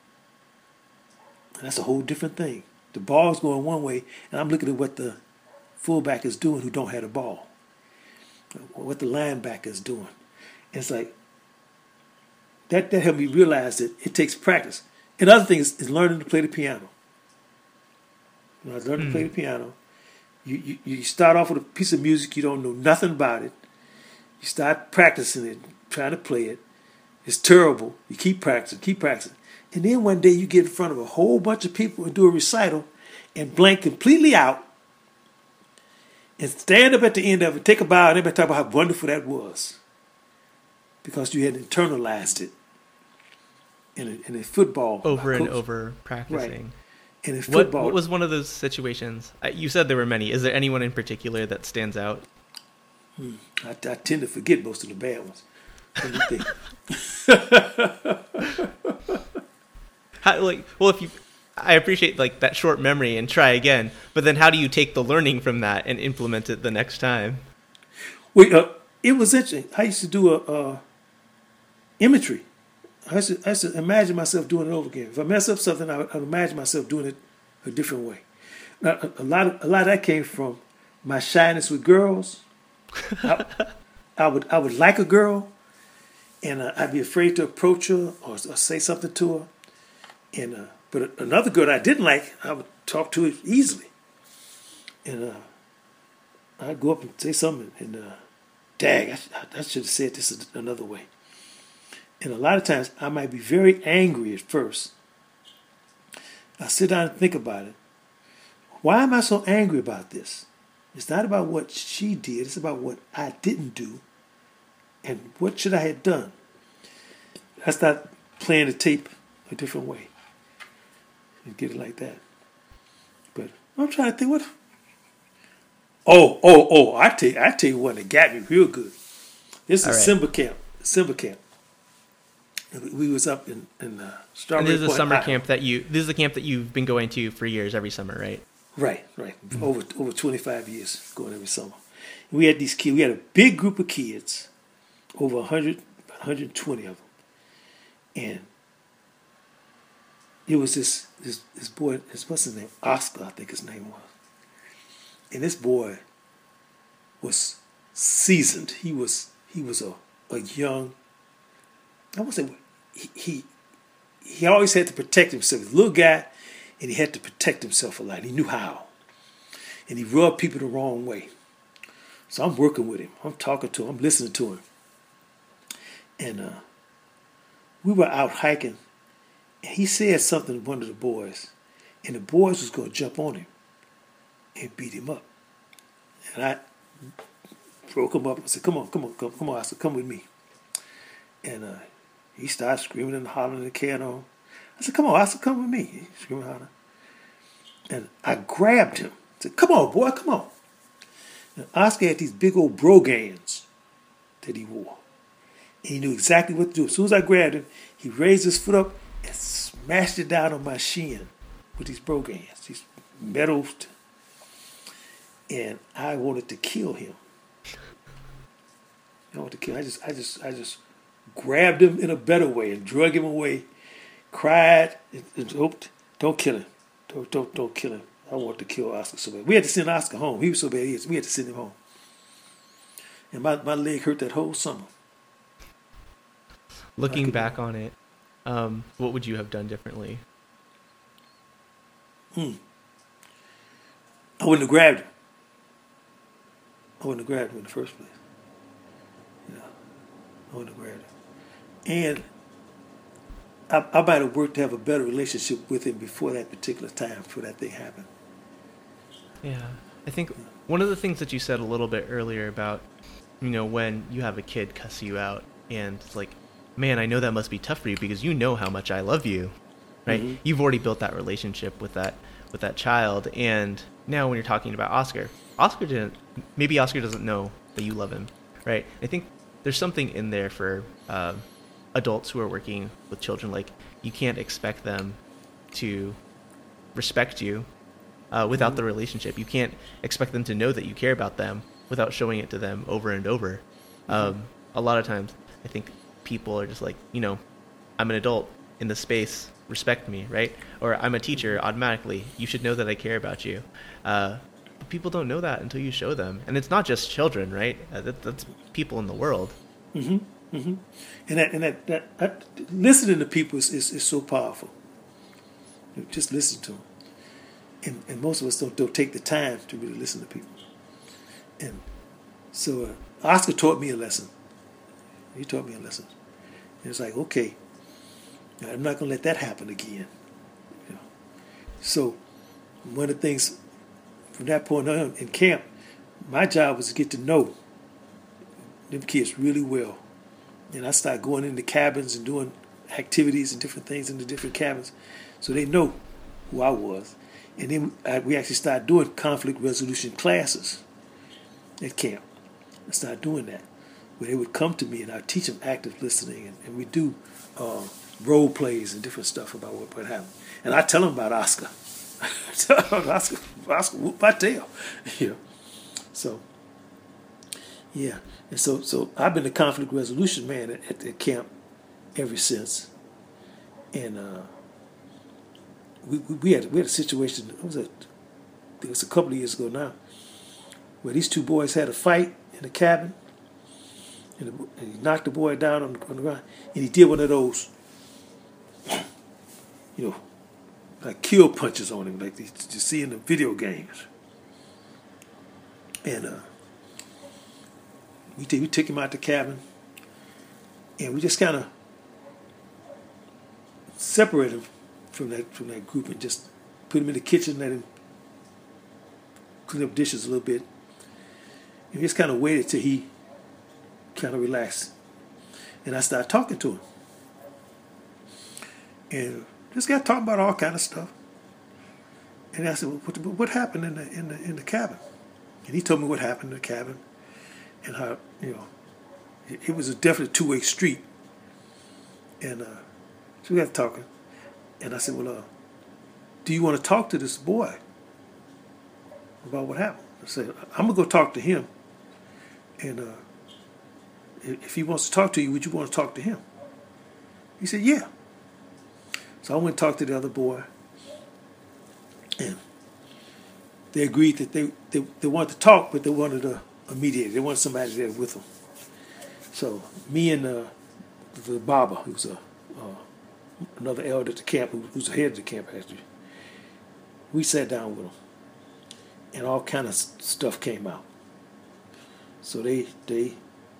And that's a whole different thing. The ball's going one way, and I'm looking at what the fullback is doing who don't have the ball. What the linebacker is doing. And it's like, that helped me realize that it takes practice. And the other thing is learning to play the piano. When I was learning to play the piano, you start off with a piece of music, you don't know nothing about it. You start practicing it, trying to play it. It's terrible. You keep practicing. And then one day you get in front of a whole bunch of people and do a recital and blank completely out and stand up at the end of it, take a bow, and everybody talk about how wonderful that was because you had internalized it in a football. Over and over practicing. Right. And in football. What was one of those situations? You said there were many. Is there anyone in particular that stands out? I tend to forget most of the bad ones. What do you think? I appreciate like that short memory and try again, but then how do you take the learning from that and implement it the next time? Well, it was interesting. I used to do imagery. I used to imagine myself doing it over again. If I mess up something, I would imagine myself doing it a different way. Now, a lot of that came from my shyness with girls. I would like a girl, and I'd be afraid to approach her or say something to her. And but another girl that I didn't like, I would talk to her easily. And I'd go up and say something, and dag, I should have said this another way. And a lot of times, I might be very angry at first. I sit down and think about it. Why am I so angry about this? It's not about what she did. It's about what I didn't do. And what should I have done? I start playing the tape a different way. And get it like that. But I'm trying to think what... Oh, I tell you one that got me real good. This is Simba Camp. We was up in Strawberry Point. This is a summer camp that this is a camp that you've been going to for years every summer, right? Right. Mm-hmm. Over 25 years going every summer. We had these kids. We had a big group of kids, over 100, 120 of them, and it was this boy. What's his name? Oscar, I think his name was. And this boy was seasoned. He was a young. I won't say he always had to protect himself. He was a little guy, and he had to protect himself a lot. He knew how, and he rubbed people the wrong way. So I'm working with him. I'm talking to him. I'm listening to him, and we were out hiking, And he said something to one of the boys, and the boys was going to jump on him and beat him up. And I broke him up and said, come on, Oscar, come with me. And he started screaming and hollering and carrying on. I said, come on, Oscar, come with me. He screaming and hollering. And I grabbed him. I said, come on, boy, come on. And Oscar had these big old brogans that he wore. And he knew exactly what to do. As soon as I grabbed him, he raised his foot up and smashed it down on my shin with these brogans, these metals. And I wanted to kill him. I wanted to kill him. I just grabbed him in a better way and drug him away, cried, and hoped, don't kill him. Don't kill him. I want to kill Oscar so bad. We had to send Oscar home. He was so bad, we had to send him home. And my leg hurt that whole summer. Looking back on it, what would you have done differently? I wouldn't have grabbed him. I wouldn't have grabbed him in the first place. I wouldn't have grabbed him. And I might have worked to have a better relationship with him before that particular time, before that thing happened. Yeah. I think one of the things that you said a little bit earlier about, when you have a kid cuss you out, and it's like, man, I know that must be tough for you because you know how much I love you, right? Mm-hmm. You've already built that relationship with that child. And now when you're talking about Oscar doesn't know that you love him, right? I think there's something in there for adults who are working with children. Like, you can't expect them to respect you without the relationship. You can't expect them to know that you care about them without showing it to them over and over. A lot of times, I think people are just like, I'm an adult in this space, respect me, right? Or I'm a teacher, automatically, you should know that I care about you. But people don't know that until you show them. And it's not just children, right? That's people in the world. Mm-hmm. Mm-hmm. And that listening to people is so powerful. Just listen to them. And most of us don't take the time to really listen to people. And so Oscar taught me a lesson. He taught me a lesson. And it's like, okay, I'm not going to let that happen again. So one of the things from that point on in camp, my job was to get to know them kids really well. And I started going into cabins and doing activities and different things in the different cabins so they know who I was. And then we actually started doing conflict resolution classes at camp. I started doing that, where they would come to me and I'd teach them active listening, and we do role plays and different stuff about what happened. And I tell them about Oscar. Oscar whooped my tail. So, yeah. And so I've been a conflict resolution man at camp ever since. And we had a situation, it was a couple of years ago now, where these two boys had a fight in the cabin, and he knocked the boy down on the ground, and he did one of those, like kill punches on him, like you see in the video games. And we took him out the cabin, and we just kind of separated him from that group and just put him in the kitchen, let him clean up dishes a little bit, and just kind of waited till he kind of relaxed. And I started talking to him, and just got talking about all kind of stuff. And I said, well, what happened in the cabin? And he told me what happened in the cabin, and how it was a definite two-way street. And so we got talking, and I said, well, do you want to talk to this boy about what happened? I said, I'm gonna go talk to him, and if he wants to talk to you, would you want to talk to him? He said, yeah. So I went and talked to the other boy, and they agreed that they wanted to talk, but they wanted a mediator. They wanted somebody there with them. So me and the barber, who's another elder at the camp, who's the head of the camp actually, we sat down with them, and all kind of stuff came out. So they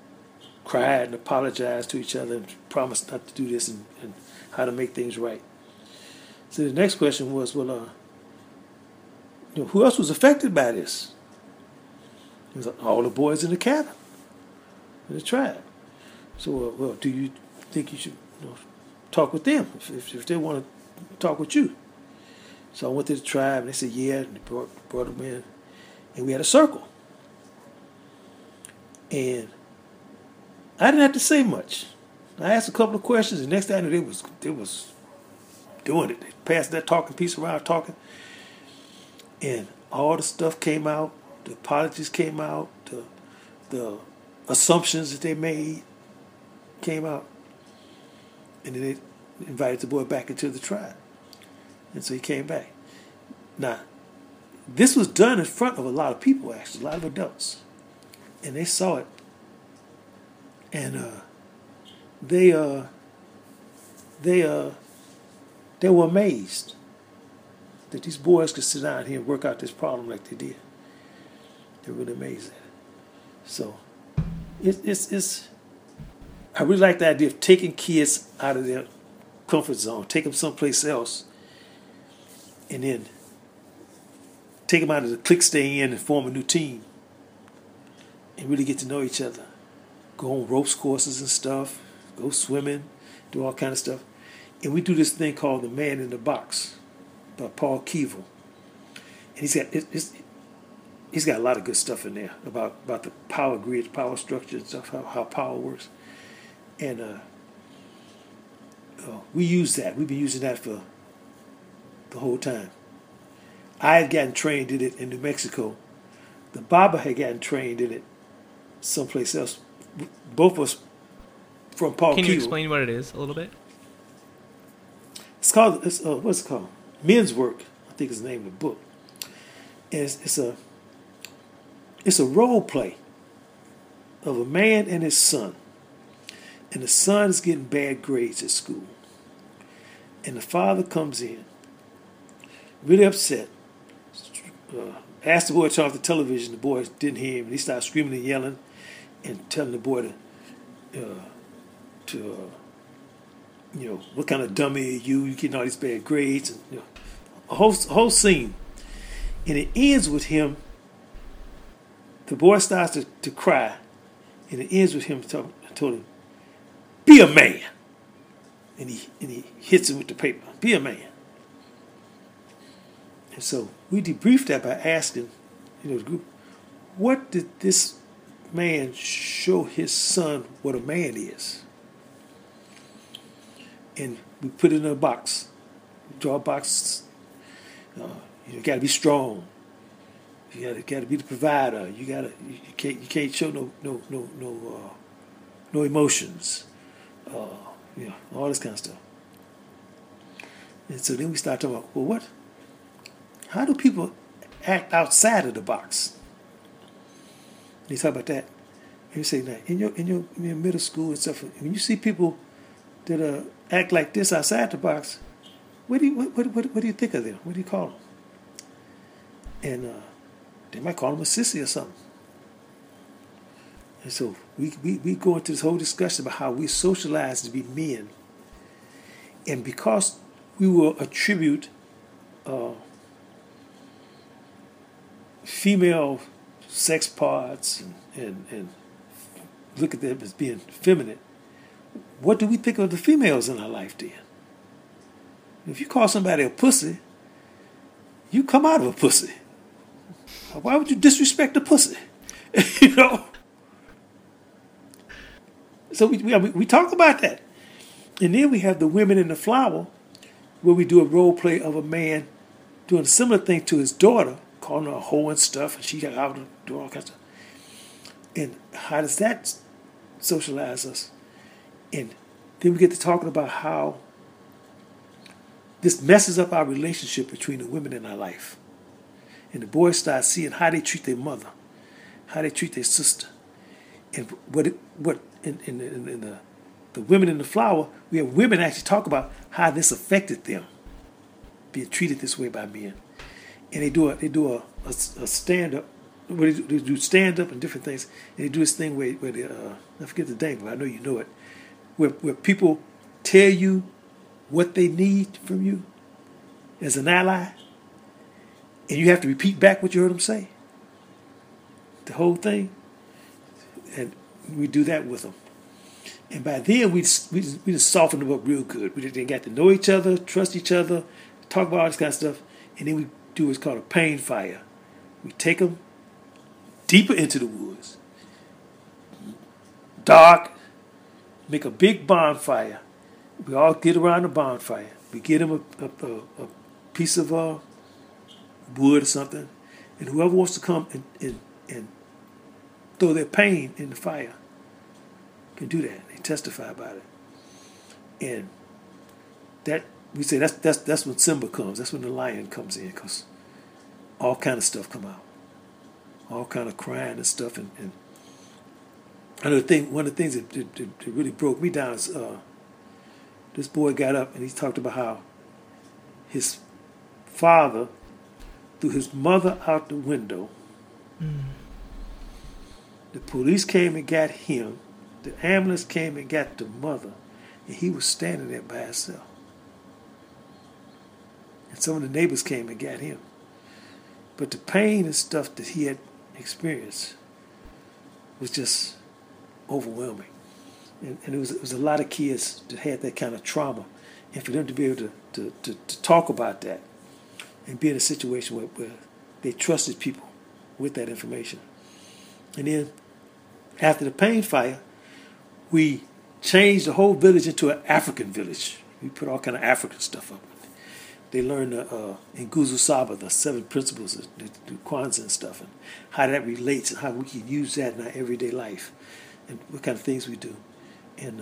cried and apologized to each other and promised not to do this and how to make things right. So the next question was, well, who else was affected by this? It was all the boys in the cabin, in the tribe. So, well, do you think you should talk with them if they want to talk with you? So I went to the tribe, and they said, yeah, and they brought them in, and we had a circle. And I didn't have to say much. I asked a couple of questions, and next thing I knew, they was doing it. They passed that talking piece around, talking, and all the stuff came out. The apologies came out. The assumptions that they made came out, and then they invited the boy back into the tribe, and so he came back. Now, this was done in front of a lot of people, actually, a lot of adults, and they saw it, and they were amazed that these boys could sit down here and work out this problem like they did. They were really amazed at it. So it's I really like the idea of taking kids out of their comfort zone, take them someplace else, and then take them out of the clique stay in and form a new team and really get to know each other. Go on ropes courses and stuff, go swimming, do all kind of stuff. And we do this thing called The Man in the Box by Paul Keevil. And he's got a lot of good stuff in there about the power grid, power structure and stuff, how power works. And we use that. We've been using that for the whole time. I had gotten trained in it in New Mexico. The Baba had gotten trained in it someplace else. Both of us from Paul Keevil. Can you explain what it is a little bit? It's called, what's it called? Men's Work, I think is the name of the book. And it's a role play of a man and his son. And the son is getting bad grades at school. And the father comes in, really upset, asked the boy to turn off the television. The boy didn't hear him, and he started screaming and yelling and telling the boy what kind of dummy are you? You getting all these bad grades, and a whole scene. And it ends with him. The boy starts to cry, and it ends with him told him, "Be a man." And he hits him with the paper. Be a man. And so we debriefed that by asking, the group, what did this man show his son what a man is? And we put it in a box. Draw a box. You got to be strong. You got to be the provider. You can't show no emotions. All this kind of stuff. And so then we start talking about, well, how do people act outside of the box? And you talk about that. And you say, now, in your middle school and stuff, when you see people that act like this outside the box, what do you think of them? What do you call them? And they might call them a sissy or something. And so we go into this whole discussion about how we socialize to be men. And because we will attribute female sex parts and look at them as being feminine, what do we think of the females in our life then? If you call somebody a pussy, you come out of a pussy. Why would you disrespect a pussy? So we talk about that. And then we have the Women in the Flower, where we do a role play of a man doing a similar thing to his daughter, calling her a hoe and stuff, and she got out and doing all kinds of stuff. And how does that socialize us? And then we get to talking about how this messes up our relationship between the women in our life. And the boys start seeing how they treat their mother, how they treat their sister. And in the Women in the Flower, we have women actually talk about how this affected them, being treated this way by men. And they do a stand up, they do stand up and different things. And they do this thing where they, I forget the name, but I know you know it, where people tell you what they need from you, as an ally, and you have to repeat back what you heard them say. The whole thing. And we do that with them. And by then, we just softened them up real good. We just got to know each other, trust each other, talk about all this kind of stuff. And then we do what's called a pain fire. We take them deeper into the woods. Dark. Make a big bonfire. We all get around the bonfire. We get them a piece of wood or something. And whoever wants to come and throw their pain in the fire can do that. They testify about it. And that, we say that's when Simba comes. That's when the lion comes in, because all kind of stuff come out. All kind of crying and stuff. And one of the things that really broke me down is this boy got up and he talked about how his father threw his mother out the window. The police came and got him. The ambulance came and got the mother. And he was standing there by himself. And some of the neighbors came and got him. But the pain and stuff that he had experienced was just overwhelming. And it was a lot of kids that had that kind of trauma. And for them to be able to talk about that and be in a situation where they trusted people with that information. And then after the pain fire, we changed the whole village into an African village. We put all kind of African stuff up. They learned in Nguzo Saba, the 7 principles of the Kwanzaa and stuff, and how that relates and how we can use that in our everyday life and what kind of things we do. And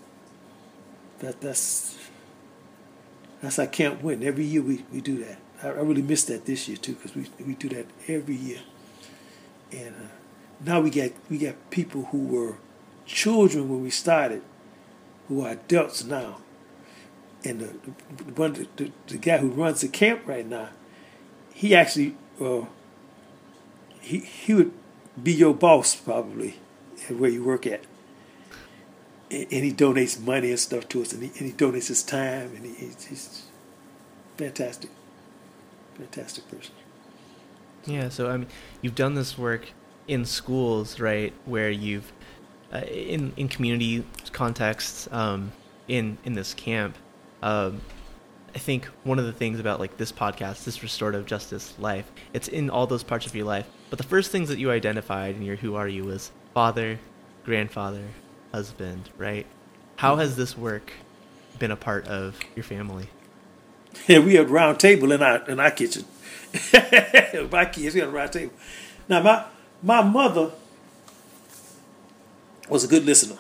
that's our Camp Win. Every year we do that. I really missed that this year too, because we do that every year. And now we got people who were children when we started, who are adults now. And the guy who runs the camp right now, he actually he would be your boss probably at where you work at. And he donates money and stuff to us, and he donates his time, and he's fantastic person. Yeah, so I mean, you've done this work in schools, right, where you've in community contexts, in this camp. I think one of the things about like this podcast, this Restorative Justice Life, it's in all those parts of your life. But the first things that you identified in your Who Are You was father, grandfather, husband, right? How has this work been a part of your family? Yeah, we had a round table in our kitchen. My kids, we had a round table. Now my mother was a good listener.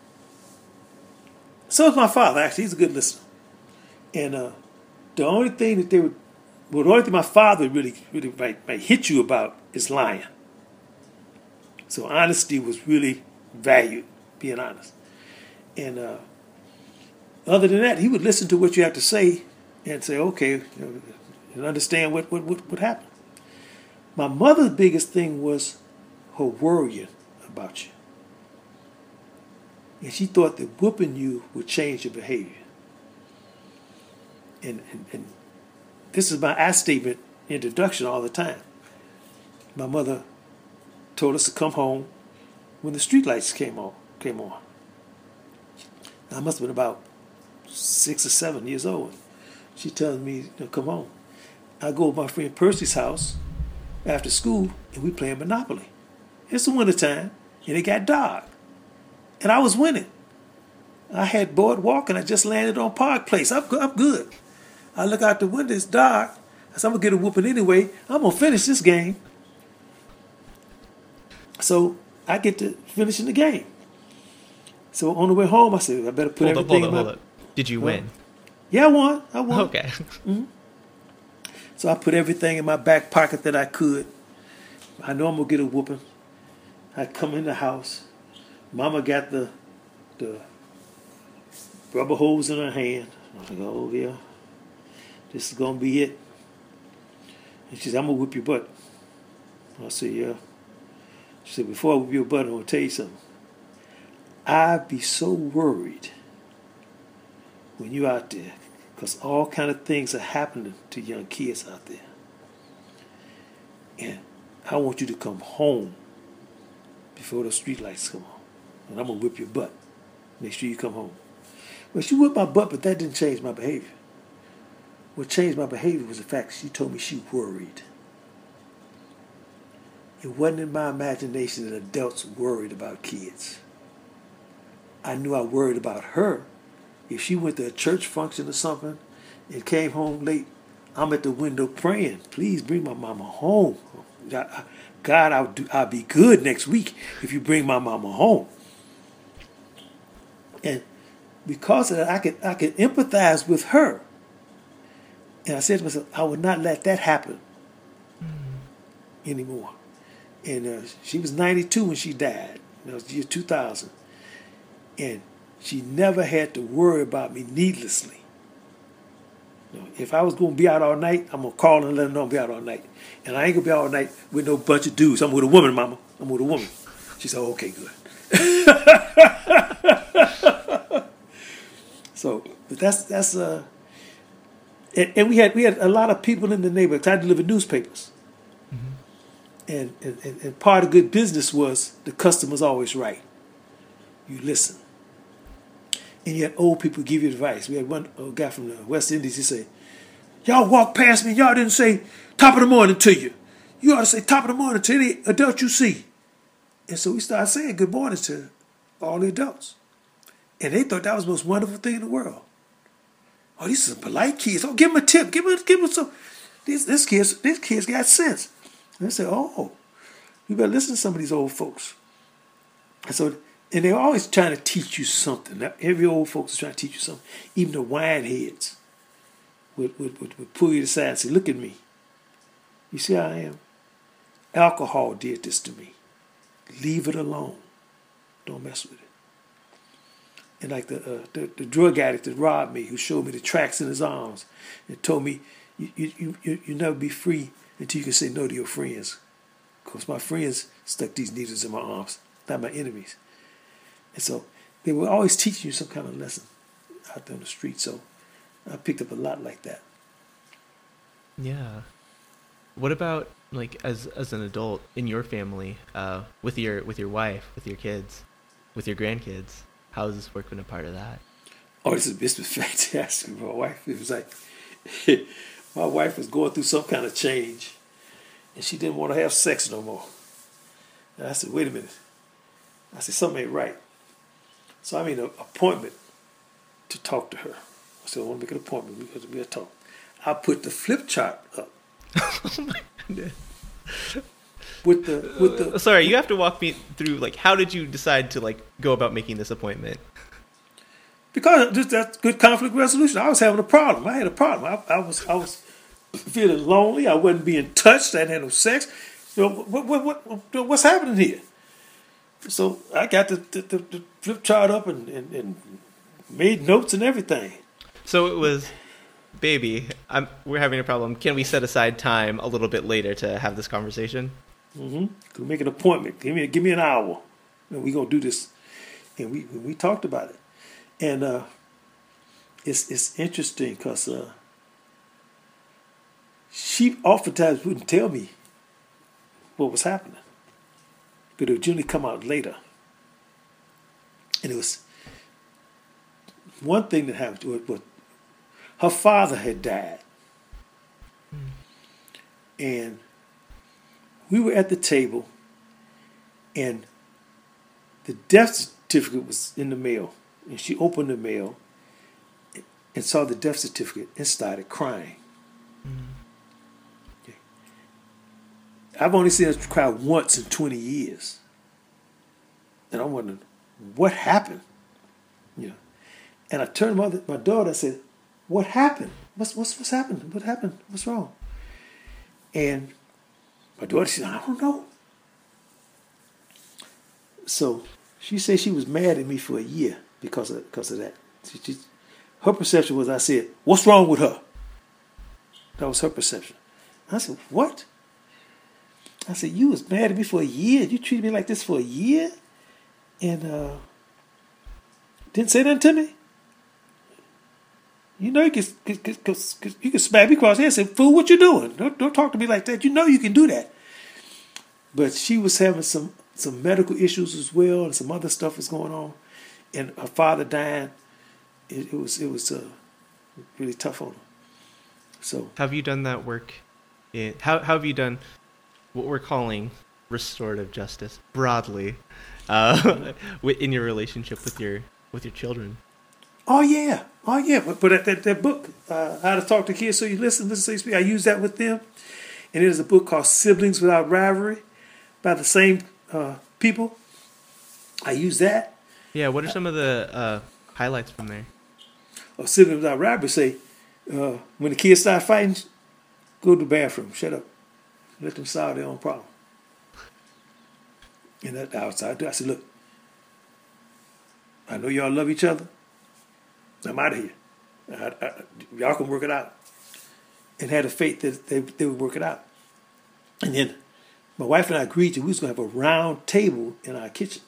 So was my father, actually. He's a good listener. And the only thing my father really might hit you about is lying. So honesty was really valued, being honest. And other than that, he would listen to what you have to say and say, okay, and understand what happened. My mother's biggest thing was her worrying about you. And she thought that whooping you would change your behavior. And this is my I statement introduction all the time. My mother told us to come home when the street lights came on. I must have been about 6 or 7 years old. She tells me to come home. I go to my friend Percy's house after school, and we playing Monopoly. It's the winter time, and it got dark. And I was winning. I had Boardwalk, and I just landed on Park Place. I'm good. I look out the window, it's dark. I said, I'm going to get a whooping anyway. I'm going to finish this game. So I get to finishing the game. So on the way home, I said, I better put everything in my... Hold up. Did you win? Yeah, I won. Okay. Mm-hmm. So I put everything in my back pocket that I could. I know I'm going to get a whooping. I come in the house. Mama got the rubber hose in her hand. I was like, oh, yeah. This is going to be it. And she said, I'm going to whip your butt. I said, yeah. She said, before I whip your butt, I'm going to tell you something. I'd be so worried when you're out there Because all kind of things are happening to young kids out there. And I want you to come home before the street lights come on. And I'm going to whip your butt. Make sure you come home. Well, she whipped my butt, but that didn't change my behavior. What changed my behavior was the fact she told me she worried. It wasn't in my imagination that adults worried about kids. I knew I worried about her. If she went to a church function or something and came home late, I'm at the window praying, please bring my mama home. God, I'll be good next week if you bring my mama home. And because of that, I could empathize with her. And I said to myself, I would not let that happen anymore. And she was 92 when she died. That was the year 2000. And she never had to worry about me needlessly. If I was going to be out all night, I'm going to call and let her know I'm going to be out all night. And I ain't going to be out all night with no bunch of dudes. I'm with a woman, Mama. I'm with a woman. She said, oh, okay, good. So, but that's and we had a lot of people in the neighborhood. I delivered newspapers. Mm-hmm. And part of good business was the customer's always right. You listen. And you had old people give you advice. We had one old guy from the West Indies. He said, y'all walked past me. Y'all didn't say top of the morning to you. You ought to say top of the morning to any adult you see. And so we started saying good morning to all the adults. And they thought that was the most wonderful thing in the world. Oh, these are polite kids. Oh, give them a tip. Give them some. These kids got sense. And they said, oh, you better listen to some of these old folks. And they're always trying to teach you something. Every old folks is trying to teach you something. Even the wine heads would pull you aside and say, look at me. You see how I am? Alcohol did this to me. Leave it alone. Don't mess with it. And like the drug addict that robbed me, who showed me the tracks in his arms and told me, you never be free until you can say no to your friends. Because my friends stuck these needles in my arms, not my enemies. And so they were always teaching you some kind of lesson out there on the street. So I picked up a lot like that. Yeah. What about like as an adult in your family, with your wife, with your kids, with your grandkids? How has this work been a part of that? Oh, this was fantastic. My wife, it was like my wife was going through some kind of change, and she didn't want to have sex no more. And I said, wait a minute. I said, something ain't right. So I made an appointment to talk to her. I said, I want to make an appointment because we'll talk. I put the flip chart up. Oh my goodness. With the Sorry, you have to walk me through, like, how did you decide to, like, go about making this appointment? Because that's good conflict resolution. I was having a problem. I had a problem. I was feeling lonely. I wasn't being touched. I hadn't had no sex. What's happening here? So I got the flip chart up and made notes and everything. So it was, baby, we're having a problem. Can we set aside time a little bit later to have this conversation? Mm-hmm. Go make an appointment. Give me an hour, and we gonna do this. And we talked about it, and it's interesting because she oftentimes wouldn't tell me what was happening, but it would generally come out later. And it was one thing that happened was her father had died, and we were at the table, and the death certificate was in the mail. And she opened the mail and saw the death certificate and started crying. Okay. I've only seen her cry once in 20 years. And I'm wondering, what happened? And I turned to my daughter and said, what happened? What's happened? What happened? What's wrong? And my daughter said, I don't know. So she said she was mad at me for a year because of that. Her perception was I said, what's wrong with her? That was her perception. I said, what? I said, you was mad at me for a year? You treated me like this for a year? And didn't say nothing to me? You know you can smack me across the head and say, "Fool, what you doing? Don't talk to me like that. You know you can do that." But she was having some medical issues as well, and some other stuff was going on, and her father dying. It was really tough on her. So Have you done that work? How have you done what we're calling restorative justice broadly in your relationship with your children? Oh yeah. But that book, How to Talk to Kids So You Listen So You Speak, I use that with them, and it is a book called Siblings Without Rivalry by the same people. I use that. Yeah. What are some of the highlights from there? Siblings Without Rivalry say, when the kids start fighting, go to the bathroom, shut up, let them solve their own problem. And that outside, I said, look, I know y'all love each other. I'm out of here. Y'all can work it out. And had the faith that they would work it out. And then my wife and I agreed that we was going to have a round table in our kitchen.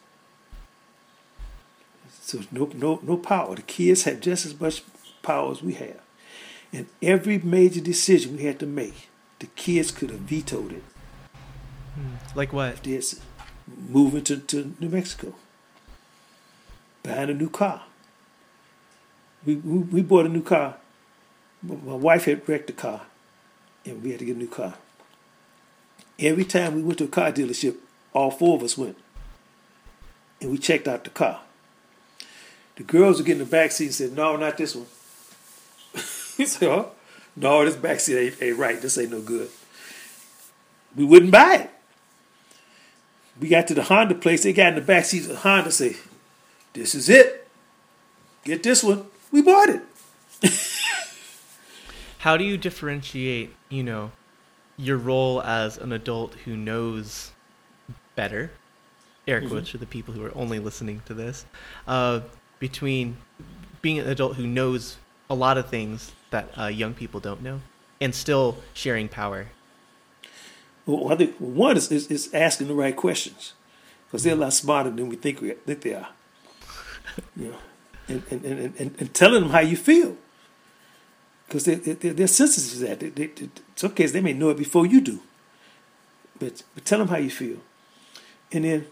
So no power. The kids had just as much power as we have. And every major decision we had to make, the kids could have vetoed it. Like what? This, moving to New Mexico. Buying a new car. We bought a new car. My wife had wrecked the car, and we had to get a new car. Every time we went to a car dealership, all four of us went, and we checked out the car. The girls would get in the back seat and said, "No, not this one." We said, "Oh, no, this back seat ain't right. This ain't no good." We wouldn't buy it. We got to the Honda place. They got in the back seat of the Honda, say, "This is it. Get this one." We bought it. How do you differentiate, your role as an adult who knows better, air quotes for the people who are only listening to this, between being an adult who knows a lot of things that young people don't know and still sharing power? Well, I think one is asking the right questions, because they're a lot smarter than we think they are. And telling them how you feel, because they're sensitive to that. In some cases, they may know it before you do, but tell them how you feel. And then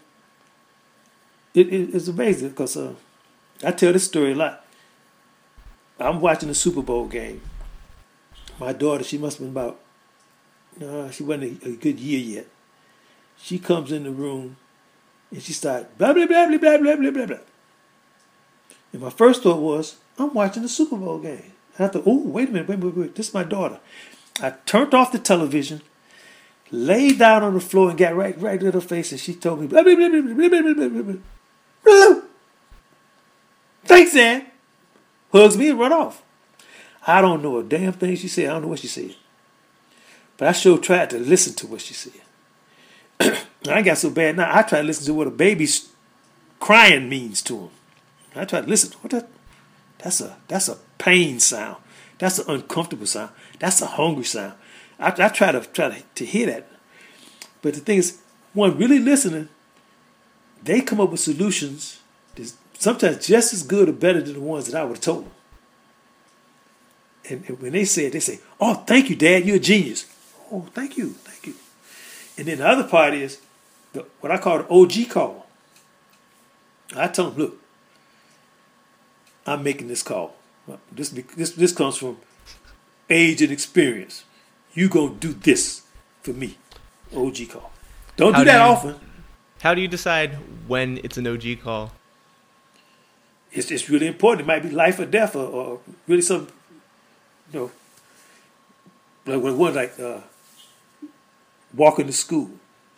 it's amazing, because I tell this story a lot. I'm watching the Super Bowl game. My daughter, she must have been about, she wasn't a good year yet. She comes in the room and she starts blah, blah, blah, blah, blah, blah, blah, blah, blah. And my first thought was, I'm watching the Super Bowl game. And I thought, oh, wait a minute, this is my daughter. I turned off the television, laid down on the floor and got right in her face, and she told me, blah, blah, blah, blah, blah, blah, blah, blah, blah. Thanks, Dad. Hugs me and run off. I don't know a damn thing she said. I don't know what she said. But I sure tried to listen to what she said. I got so bad now, I try to listen to what a baby's crying means to him. I try to listen. That's a pain sound. That's an uncomfortable sound. That's a hungry sound. I try to hear that. But the thing is, one really listening, they come up with solutions that's sometimes just as good or better than the ones that I would have told them. And when they say it, they say, "Oh, thank you, Dad. You're a genius." "Oh, thank you. And then the other part is what I call the OG call. I tell them, "Look, I'm making this call. This comes from age and experience. You gonna do this for me." OG call. Don't do that often. How do you decide when it's an OG call? It's really important. It might be life or death, or really some, like one walking to school.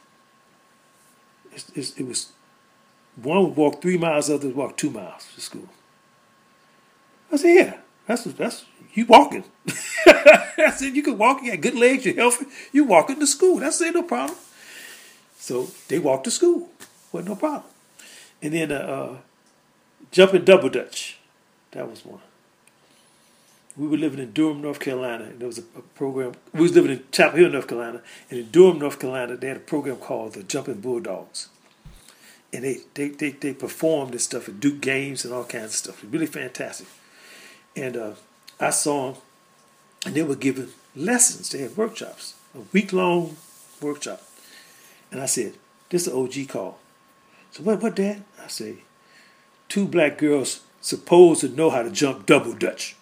It was one would walk 3 miles, the other would walk 2 miles to school. I said, "Yeah, that's you walking." I said, "You can walk. You got good legs. You're healthy. You walking to school. That's ain't no problem." So they walked to school. Wasn't no problem. And then jumping double dutch. That was one. We were living in Durham, North Carolina, and there was a program. We was living in Chapel Hill, North Carolina, and in Durham, North Carolina, they had a program called the Jumping Bulldogs. And they performed this stuff at Duke games and all kinds of stuff. It was really fantastic. And I saw them, and they were giving lessons. They had workshops, a week-long workshop. And I said, this is an OG call. So what, Dad? I say, 2 black girls supposed to know how to jump double dutch.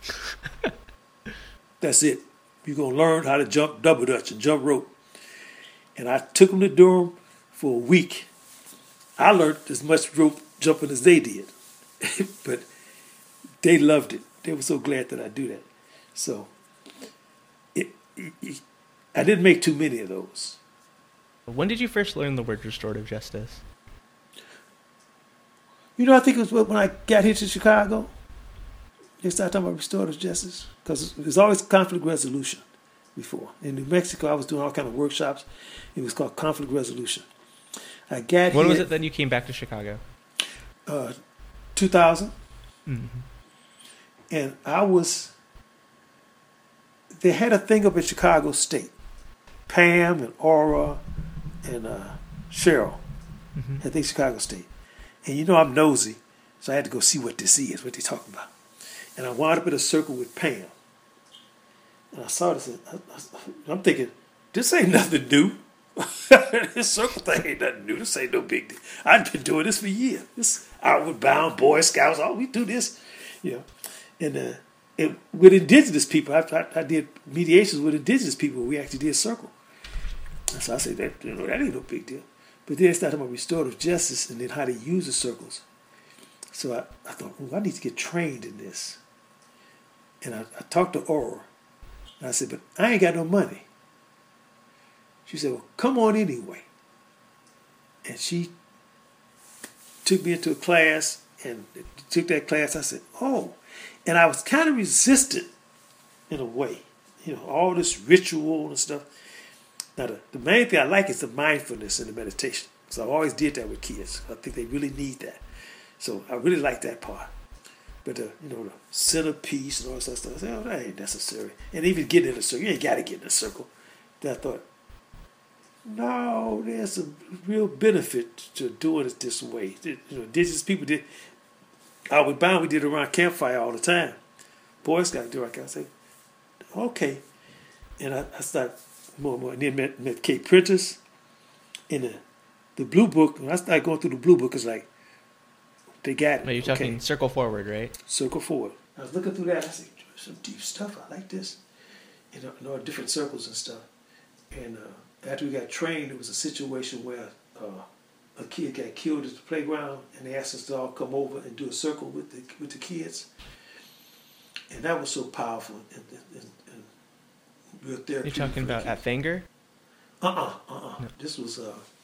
That's it. You're going to learn how to jump double dutch and jump rope. And I took them to Durham for a week. I learned as much rope jumping as they did. But they loved it. They were so glad that I do that. So I didn't make too many of those. When did you first learn the word restorative justice? You know, I think it was when I got here to Chicago. They started talking about restorative justice because there's always conflict resolution before. In New Mexico, I was doing all kind of workshops. It was called conflict resolution. I got When here, was it then you came back to Chicago? 2000. Mm-hmm. And they had a thing up in Chicago State. Pam and Aura and Cheryl at the Chicago State. And you know I'm nosy, so I had to go see what this is, what they're talking about. And I wound up in a circle with Pam. And I saw this, and I'm thinking, this ain't nothing new. This circle thing ain't nothing new. This ain't no big deal. I've been doing this for years. This Outward Bound, Boy Scouts, we do this. You know. And with indigenous people, I did mediations with indigenous people. We actually did circle. And so I said, that ain't no big deal. But then they started talking about restorative justice and then how to use the circles. So I thought, I need to get trained in this. And I talked to Aura. And I said, but I ain't got no money. She said, well, come on anyway. And she took me into a class and took that class. I said, oh. And I was kind of resistant in a way. You know, all this ritual and stuff. Now, the main thing I like is the mindfulness and the meditation. So I always did that with kids. I think they really need that. So I really like that part. But, the centerpiece and all that stuff, I said, that ain't necessary. And even getting in a circle, you ain't got to get in a circle. Then I thought, no, there's a real benefit to doing it this way. Indigenous people did. Outward Bound, we did around campfire all the time. Boy Scouts do it. I said, okay. And I started more and more. And then met Kate Prentice. In the Blue Book, when I started going through the Blue Book, it's like, they got it. No, you're talking circle forward, right? Circle forward. I was looking through that. I said, some deep stuff. I like this. All different circles and stuff. And after we got trained, it was a situation where a kid got killed at the playground, and they asked us to all come over and do a circle with the kids. And that was so powerful and real therapeutic. You're talking about at Fanger? No. This was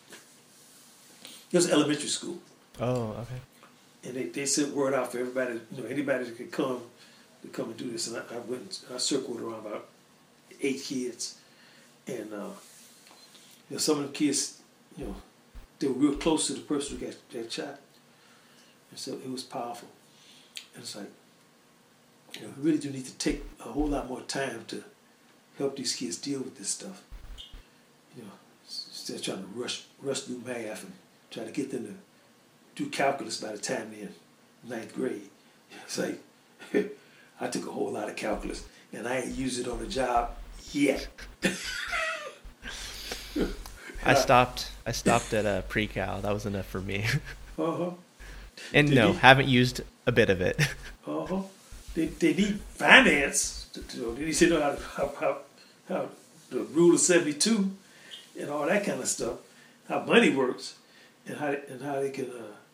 elementary school. Oh, okay. And they sent word out for everybody, anybody that could come and do this. And I went, I circled around about 8 kids. And some of the kids, they were real close to the person who got shot. And so it was powerful. And it's like, we really do need to take a whole lot more time to help these kids deal with this stuff. Instead of trying to rush through math and try to get them to do calculus by the time they're in 9th grade. It's like, I took a whole lot of calculus and I ain't used it on the job yet. I stopped at pre-cal. That was enough for me. Uh-huh. And haven't used a bit of it. Uh-huh. They need finance. They need to know how the rule of 72 and all that kind of stuff, how money works, and how they can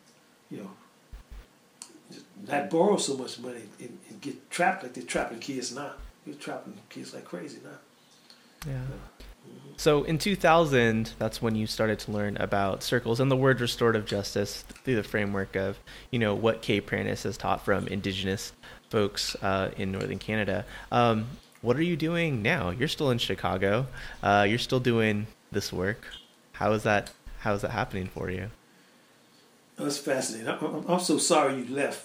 not borrow so much money and get trapped like they're trapping kids now. They're trapping kids like crazy now. Yeah. So in 2000, that's when you started to learn about circles and the word restorative justice through the framework of, what Kay Prentice has taught from Indigenous folks in Northern Canada. What are you doing now? You're still in Chicago. You're still doing this work. How is that happening for you? That's fascinating. I'm so sorry you left.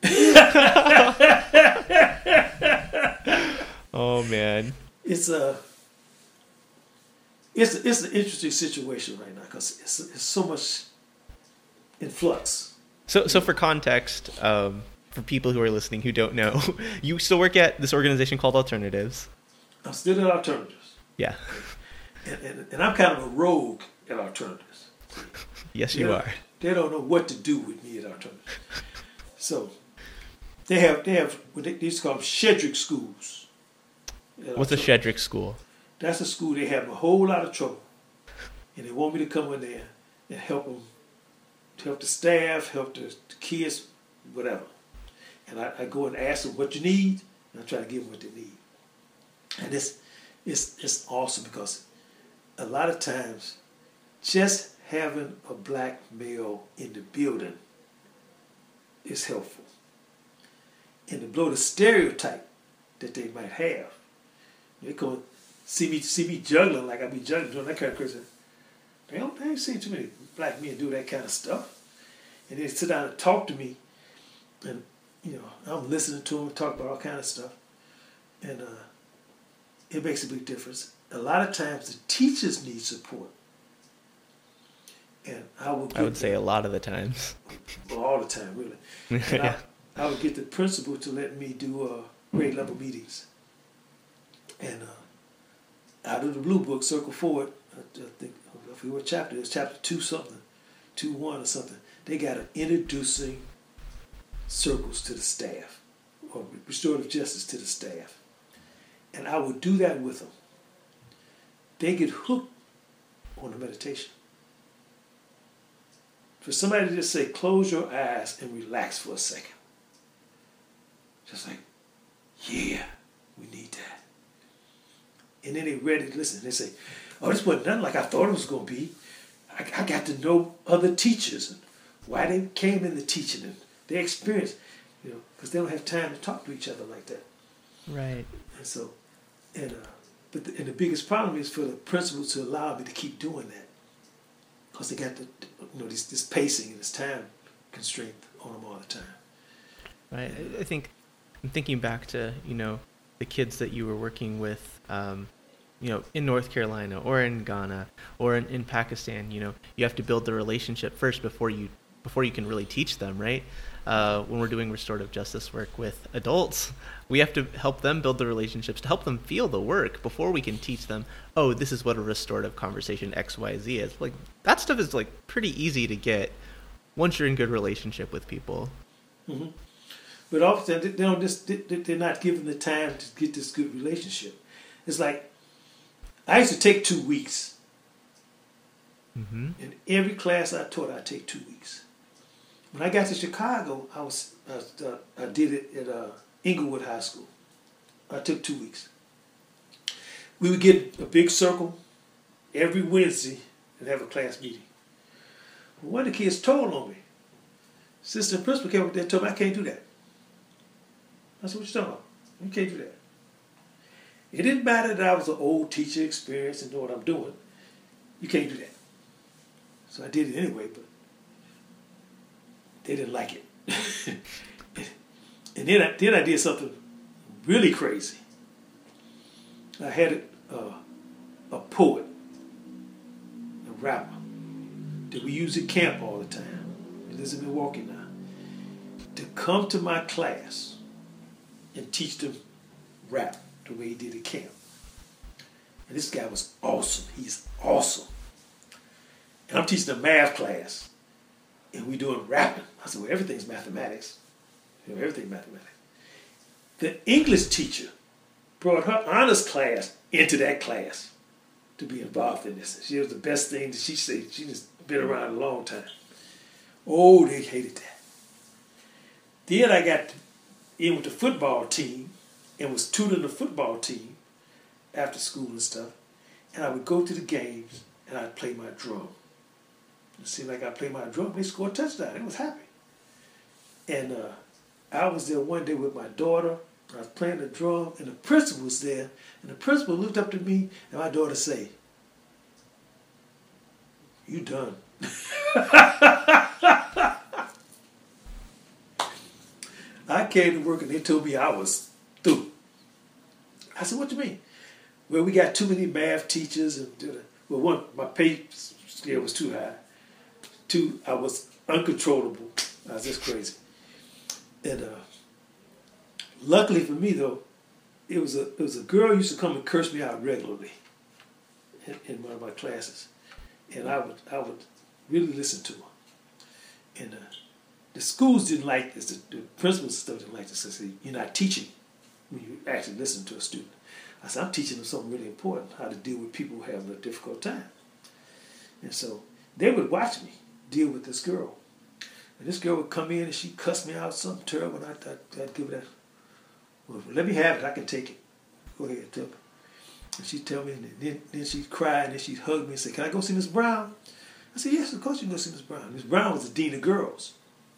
Oh man. It's an interesting situation right now because it's so much in flux. So for context, for people who are listening who don't know, you still work at this organization called Alternatives. I'm still at Alternatives. Yeah. And I'm kind of a rogue at Alternatives. Yes, you are. They don't know what to do with me at Alternatives. So they have what they used to call them Shedrick schools. What's a Shedrick school? That's a school they have a whole lot of trouble, and they want me to come in there and help them, to help the staff, help the kids, whatever. And I go and ask them what you need, and I try to give them what they need. And it's awesome because a lot of times just having a black male in the building is helpful. And to blow the stereotype that they might have. They come see me juggling like I be juggling, doing that kind of crazy. They ain't seen too many black men do that kind of stuff. And they sit down and talk to me, and I'm listening to them talk about all kind of stuff, and it makes a big difference. A lot of times the teachers need support, and I would say a lot of the times. Well, all the time, really. And Yeah. I would get the principal to let me do grade level meetings, and out of the blue book, circle forward. I think I forget what chapter it is, chapter 2-1 or something. They got an introducing circles to the staff, or restorative justice to the staff. And I would do that with them. They get hooked on the meditation. For somebody to just say, close your eyes and relax for a second. Just like, yeah, we need that. And then they ready to listen. They say, oh, this wasn't nothing like I thought it was going to be. I got to know other teachers and why they came into teaching and their experience, because they don't have time to talk to each other like that. Right. And so, but the biggest problem is for the principal to allow me to keep doing that, because they got this pacing and this time constraint on them all the time. Right. I think I'm thinking back to the kids that you were working with, in North Carolina or in Ghana or in Pakistan. You have to build the relationship first before you can really teach them, right? When we're doing restorative justice work with adults, we have to help them build the relationships to help them feel the work before we can teach them, oh, this is what a restorative conversation XYZ is. Like, that stuff is like pretty easy to get once you're in good relationship with people. Mm-hmm. But often they're not given the time to get this good relationship. It's like, I used to take 2 weeks. Mm-hmm. In every class I taught, I'd take 2 weeks. When I got to Chicago, I did it at Inglewood High School. I took 2 weeks. We would get a big circle every Wednesday and have a class meeting. One of the kids told on me. Assistant principal came up there and told me, I can't do that. I said, what you talking about? You can't do that. It didn't matter that I was an old teacher, experienced, and know what I'm doing. You can't do that. So I did it anyway, but they didn't like it. And then I did something really crazy. I had a poet, a rapper, that we use at camp all the time. He lives in Milwaukee now. To come to my class and teach them rap the way he did at camp. And this guy was awesome. He's awesome. And I'm teaching a math class. And we doing rapping. I said, well, everything's mathematics. Everything's mathematics. The English teacher brought her honors class into that class to be involved in this. She was the best thing that she said. She's been around a long time. Oh, they hated that. Then I got in with the football team and was tutoring the football team after school and stuff. And I would go to the games and I'd play my drum. It seemed like I played my drum. They scored a touchdown. I was happy. And I was there one day with my daughter. I was playing the drum, and the principal was there. And the principal looked up to me, and my daughter said, "You done." I came to work, and they told me I was through. I said, "What do you mean?" Well, we got too many math teachers, and one, my pay scale was too high. Two, I was uncontrollable. I was just crazy. And luckily for me though, it was a girl who used to come and curse me out regularly in one of my classes, and I would really listen to her. And the schools didn't like this. The principals and stuff didn't like this. They said, "You're not teaching when you actually listen to a student." I said, "I'm teaching them something really important: how to deal with people who have a difficult time." And so they would watch me deal with this girl. And this girl would come in and she'd cuss me out something terrible, and I'd give her that. Well, let me have it. I can take it. Go ahead, tell me. And she'd tell me, and then she'd cry, and then she'd hug me and say, "Can I go see Miss Brown?" I said, "Yes, of course you can go see Miss Brown." Miss Brown was the dean of girls.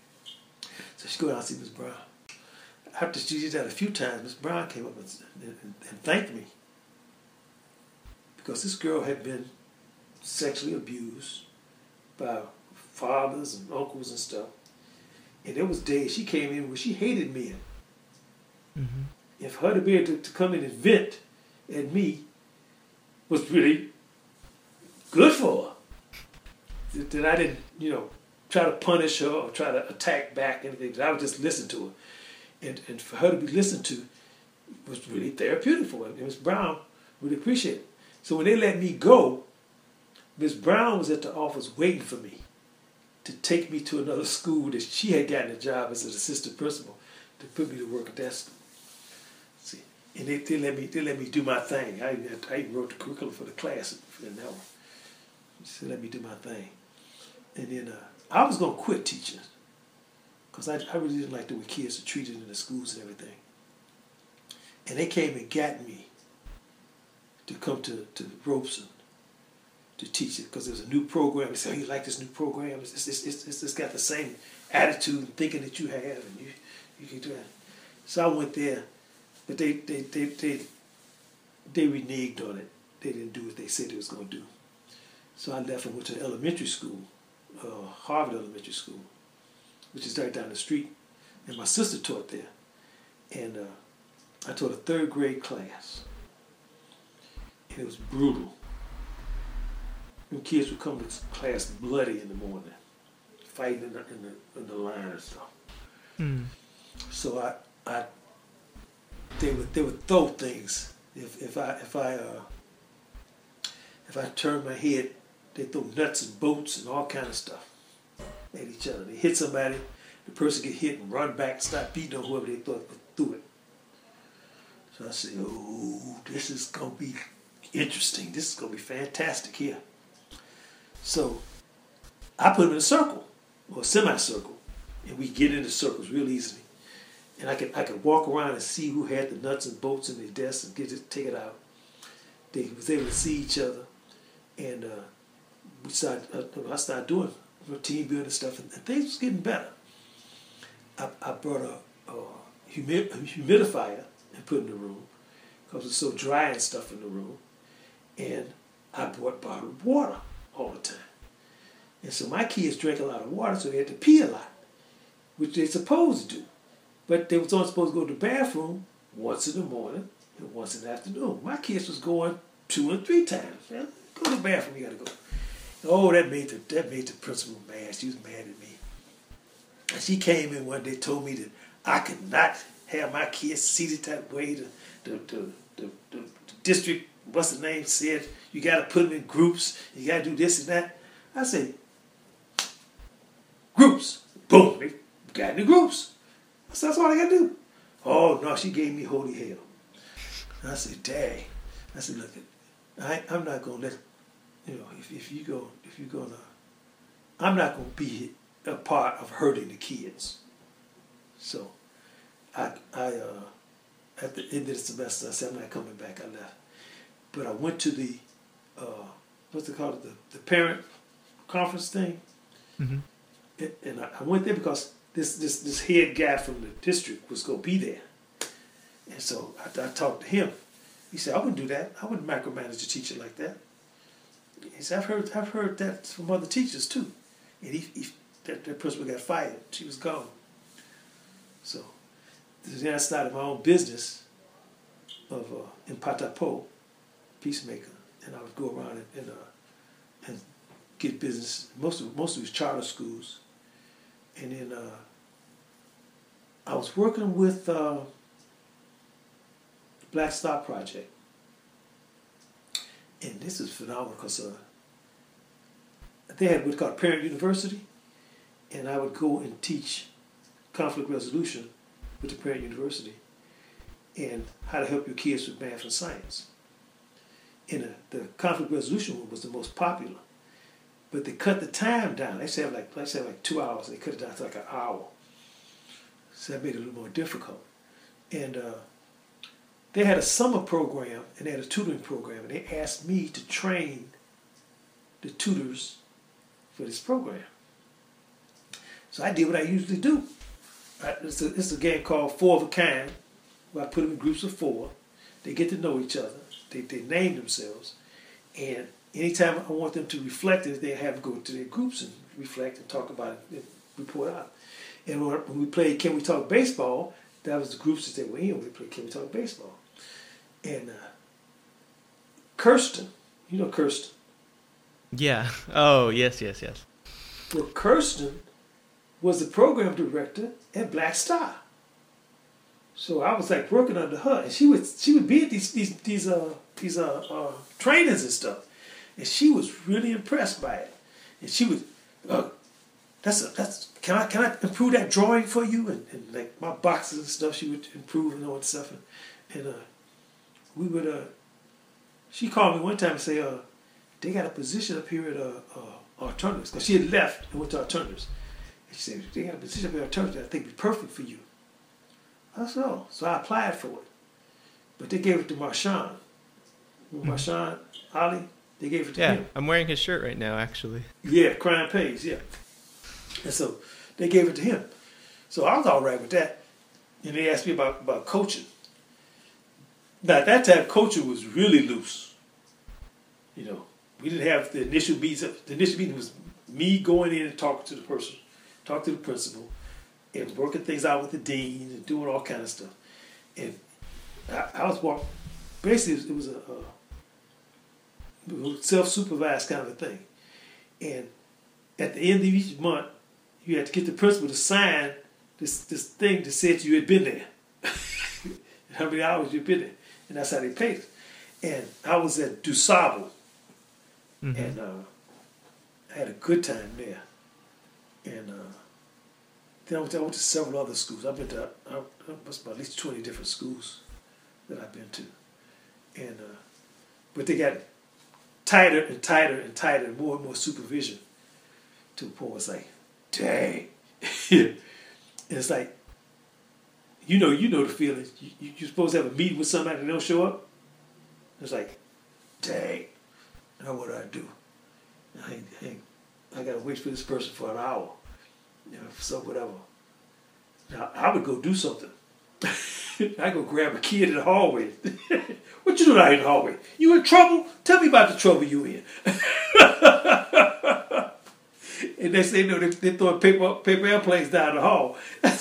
So she'd go down and see Miss Brown. After she did that a few times, Miss Brown came up and thanked me. Because this girl had been sexually abused by fathers and uncles and stuff. And there was days she came in where she hated men. Mm-hmm. And for her to be able to come in and vent at me was really good for her. That I didn't, try to punish her or try to attack back anything. I would just listen to her. And for her to be listened to was really therapeutic for her. And Ms. Brown really appreciated it. So when they let me go, Ms. Brown was at the office waiting for me to take me to another school that she had gotten a job as an assistant principal to put me to work at that school. See, and they let me do my thing. I even wrote the curriculum for the class in that one. She said, "Let me do my thing." And then I was going to quit teaching because I really didn't like the way kids are treated in the schools and everything. And they came and got me to come to Robeson to teach it because there was a new program. They said, "Oh, you like this new program? It's got the same attitude and thinking that you have, and you can do that." So I went there, but they reneged on it. They didn't do what they said they was going to do. So I left and went to elementary school, Harvard Elementary School, which is right down the street. And my sister taught there. And I taught a third grade class. And it was brutal. Them kids would come to class bloody in the morning, fighting in the line and stuff. Mm. So they would throw things. If I turned my head, they throw nuts and bolts and all kind of stuff at each other. They hit somebody, the person get hit and run back and start beating on whoever they thought threw it. So I said, "Oh, this is going to be interesting. This is going to be fantastic here." So I put them in a circle, or a semicircle, and we get into circles real easily. And I could walk around and see who had the nuts and bolts in their desks and take it out. They was able to see each other, and I started doing team building stuff, and things was getting better. I brought a humidifier and put in the room because it was so dry and stuff in the room, and I bought bottled water all the time. And so my kids drank a lot of water, so they had to pee a lot, which they're supposed to do. But they was only supposed to go to the bathroom once in the morning and once in the afternoon. My kids was going 2 and 3 times. Man, go to the bathroom, you gotta go. Oh, that made the principal mad. She was mad at me. And she came in one day, told me that I could not have my kids seated that way. The district, what's the name, said you gotta put them in groups. You gotta do this and that. I said, groups. Boom, they got in the groups. I said, that's all I gotta do. Oh no, she gave me holy hell. I said, "Dang." I said, "Look, I'm not gonna let, if you're gonna, I'm not gonna be a part of hurting the kids." So I at the end of the semester, I said, "I'm not coming back." I left, but I went to the what's it called, the parent conference thing, mm-hmm. and I went there because this head guy from the district was gonna be there, and so I talked to him. He said, "I wouldn't do that. I wouldn't micromanage a teacher like that." He said, I've heard that from other teachers too. And that principal got fired. She was gone. So then I started my own business in Patapo, Peacemaker, and I would go around and get business. Most of it was charter schools, and then I was working with the Black Star Project. And this is phenomenal because they had what's called Parent University, and I would go and teach conflict resolution with the Parent University and how to help your kids with math and science. And the conflict resolution one was the most popular, but they cut the time down. They said like 2 hours. They cut it down to like an hour, so that made it a little more difficult. And they had a summer program and they had a tutoring program, and they asked me to train the tutors for this program. So I did what I usually do. It's a game called Four of a Kind, where I put them in groups of four. They get to know each other. They name themselves. And anytime I want them to reflect it, they have to go to their groups and reflect and talk about it and report out. And when we played Can We Talk Baseball, that was the groups that they were in when we played Can We Talk Baseball. And Kirsten, you know Kirsten. Yeah. Oh, yes. Well, Kirsten was the program director at Black Star. So I was like working under her, and she would be at these trainings and stuff, and she was really impressed by it. And she would, can I improve that drawing for you? And like my boxes and stuff, she would improve and all that stuff. And we would. She called me one time and say, they got a position up here at Alternatives, because she had left and went to Alternatives. And she said, they got a position up here at Alternatives that I think would be perfect for you. I said, oh. So I applied for it. But they gave it to Marshawn. Marshawn Ali, they gave it to him. Yeah, I'm wearing his shirt right now, actually. Yeah, Crime Pays, yeah. And so they gave it to him. So I was all right with that. And they asked me about coaching. Now, at that time, coaching was really loose. You know, we didn't have the initial meetings. The initial meeting was me going in and talking to the person, talking to the principal, and working things out with the dean and doing all kind of stuff. And I was walking. Basically, it was a self-supervised kind of a thing. And at the end of each month, you had to get the principal to sign this thing that said you had been there, how many hours you'd been there, and that's how they paid us. And I was at DuSable, and I had a good time there. And then I went to several other schools. I've been to must be at least 20 different schools that I've been to. And but they got tighter and tighter and tighter, and more supervision, to the point where it's like, dang. And it's like, you know the feeling. You're supposed to have a meeting with somebody and they don't show up. It's like, dang. Now what do I do? I got to wait for this person for an hour. You know, so whatever. Now I would go do something. I go grab a kid in the hallway. What you doing out in the hallway? You in trouble? Tell me about the trouble you in. And they say, no, they're throwing paper airplanes down the hall.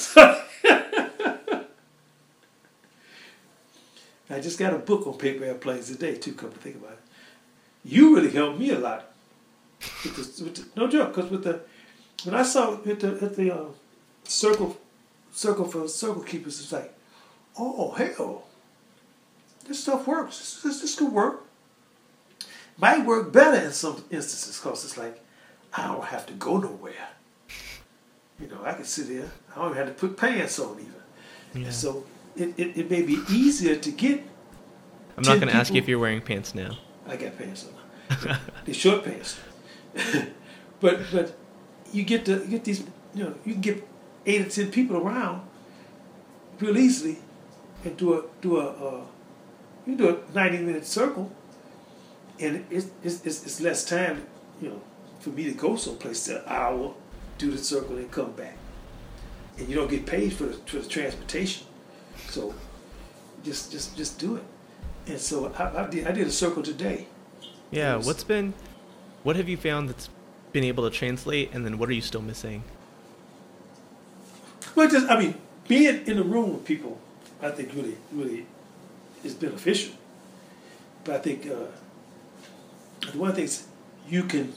I just got a book on paper airplanes today, too, come to think about it. You really helped me a lot. No joke, because when I saw at the circle for circle keepers, it's like, oh, hell, this stuff works. This could work. Might work better in some instances, because it's like, I don't have to go nowhere. You know, I can sit here. I don't even have to put pants on even. Yeah. And so it may be easier to get. I'm not going to ask you if you're wearing pants now. I got pants on. They're short pants. but you get these, you know, you can get 8 or 10 people around real easily and do a 90-minute circle, and it's less time, you know, for me to go someplace to an hour, do the circle, and come back. And you don't get paid for the transportation. So just do it. And so I did a circle today. Yeah, what have you found that's been able to translate, and then what are you still missing? Well, being in the room with people, I think really is beneficial. But I think one of the things you can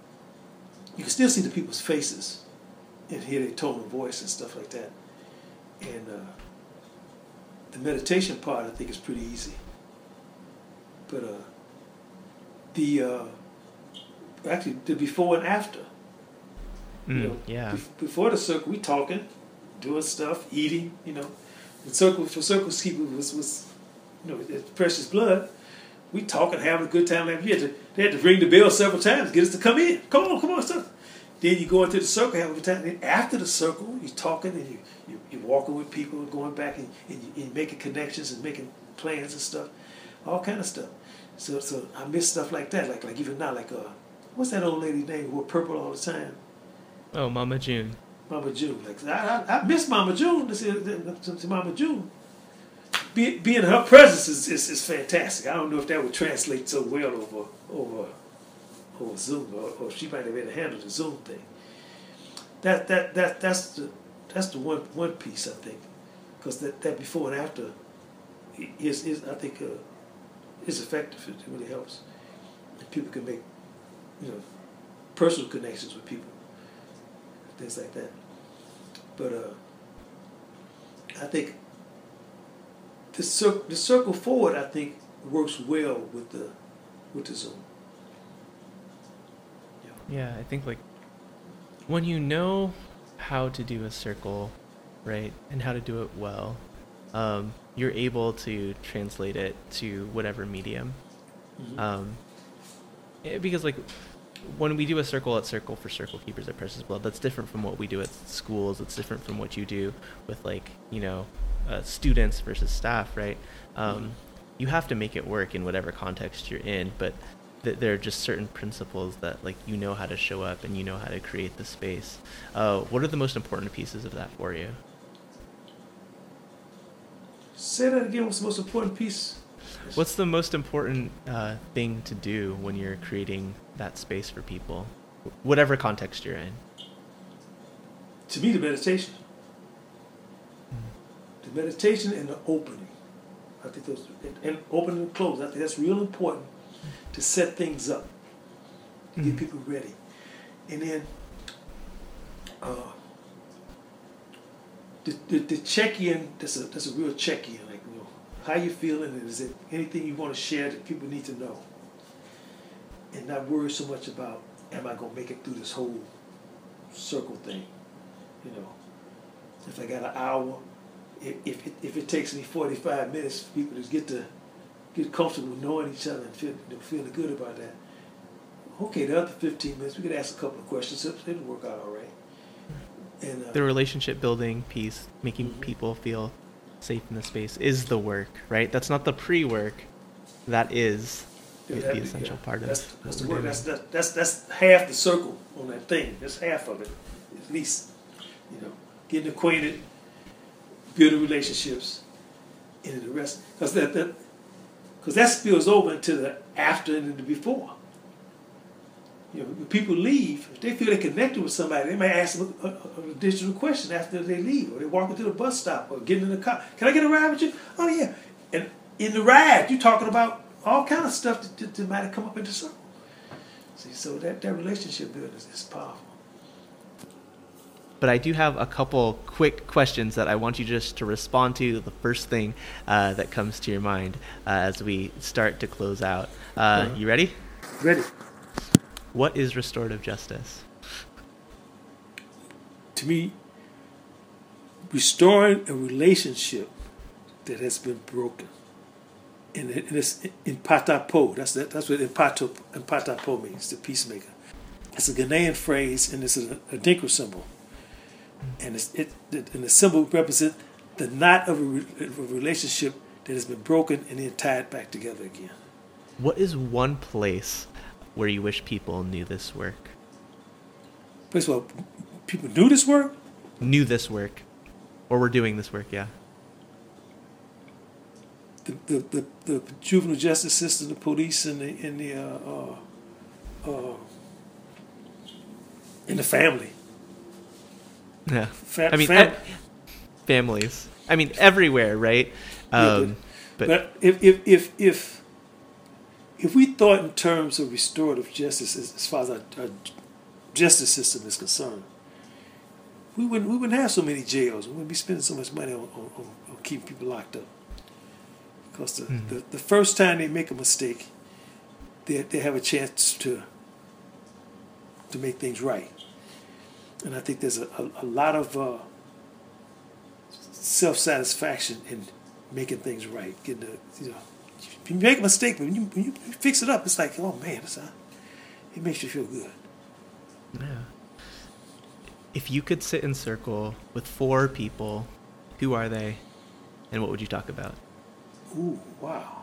still see the people's faces and hear their tone of voice and stuff like that. And the meditation part, I think, is pretty easy. But actually the before and after. Before the circle, we talking, doing stuff, eating. The circle for Circle's Keeper was it's Precious Blood. We talking, having a good time. They had to ring the bell several times to get us to come in. Come on, stuff. Then you go into the circle, have a good time. Then after the circle, you're talking and you're walking with people, going back and you're making connections and making plans and stuff, all kind of stuff. So I miss stuff like that. Like even now, what's that old lady's name who wore purple all the time? Oh, Mama June. Mama June. I miss Mama June. To Mama June. Being in her presence is fantastic. I don't know if that would translate so well over Zoom, or she might have been able to handle the Zoom thing. That's the one piece, I think, because that before and after is I think is effective. It really helps. And people can make personal connections with people, things like that. But I think the circle forward, I think, works well with the Zoom. Yeah, I think when you know how to do a circle, right, and how to do it well, you're able to translate it to whatever medium. Because when we do a circle at Circle for Circle Keepers at Precious Blood, that's different from what we do at schools. It's different from what you do with students versus staff, right? You have to make it work in whatever context you're in, but there are just certain principles that how to show up and how to create the space. What are the most important pieces of that for you? Say that again. What's the most important piece? What's the most important thing to do when you're creating that space for people, whatever context you're in? To me, the meditation. The meditation and the opening. I think those, and opening and close. I think that's real important to set things up, to get people ready. And then the check-in, that's a real check-in, how you feeling, and is it anything you want to share that people need to know? And not worry so much about, am I going to make it through this whole circle thing? If I got an hour, if it takes me 45 minutes for people to get comfortable knowing each other and feeling good about that, okay, the other 15 minutes, we could ask a couple of questions, it'll work out all right. And the relationship building piece, making people feel safe in the space, is the work, right? That's not the pre-work. That is the essential part of it. That's the work. That's half the circle on that thing. That's half of it, at least. Getting acquainted, building relationships, and the rest. Because that spills over into the after and the before. When people leave, if they feel they're connected with somebody, they may ask them an additional question after they leave, or they walk into the bus stop, or get in the car. Can I get a ride with you? Oh, yeah. And in the ride, you're talking about all kind of stuff that might have come up in the circle. See, so that relationship building is powerful. But I do have a couple quick questions that I want you just to respond to. The first thing that comes to your mind as we start to close out. You ready? Ready. What is restorative justice? To me, restoring a relationship that has been broken. And it's in Patapo. That's what Patapo means, the peacemaker. It's a Ghanaian phrase, and it's a Dinka symbol. And the symbol represents the knot of a relationship that has been broken and then tied back together again. What is one place where you wish people knew this work? First of all, people knew this work? Knew this work. Or were doing this work, yeah. The juvenile justice system, the police, and the family. Yeah. Family. Families. I mean, everywhere, right? But if we thought in terms of restorative justice as far as our justice system is concerned, we wouldn't have so many jails. We wouldn't be spending so much money on keeping people locked up. Because the first time they make a mistake, they have a chance to make things right. And I think there's a lot of self-satisfaction in making things right. Getting you make a mistake, but when you fix it up, it's like, oh man, it makes you feel good. Yeah. If you could sit in circle with 4 people, who are they, and what would you talk about? Ooh, wow.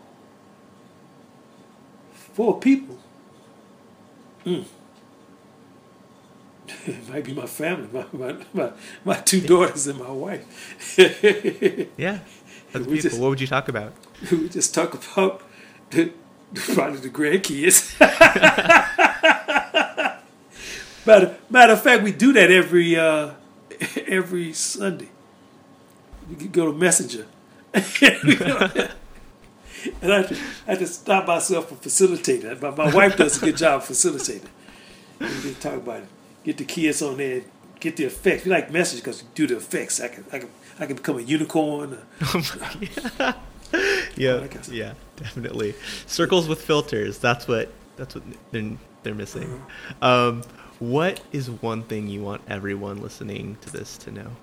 4 people. It might be my family, my 2 daughters and my wife. Yeah, that's beautiful. What would you talk about? We just talk about probably the grandkids. Matter of fact, we do that every Sunday. We could go to Messenger. And I just stop myself for facilitating. My wife does a good job of facilitating. We just talk about it. Get the kids on there. Get the effects. We like Messenger because we do the effects. I can become a unicorn. Yeah, definitely. Circles with filters. That's what they're missing. What is one thing you want everyone listening to this to know?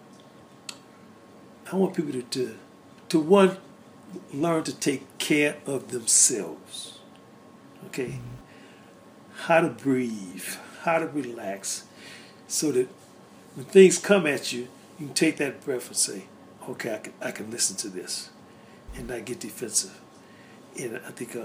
I want people to one, learn to take care of themselves. Okay? How to breathe, how to relax, so that when things come at you, you can take that breath and say, okay, I can listen to this and not get defensive. And I think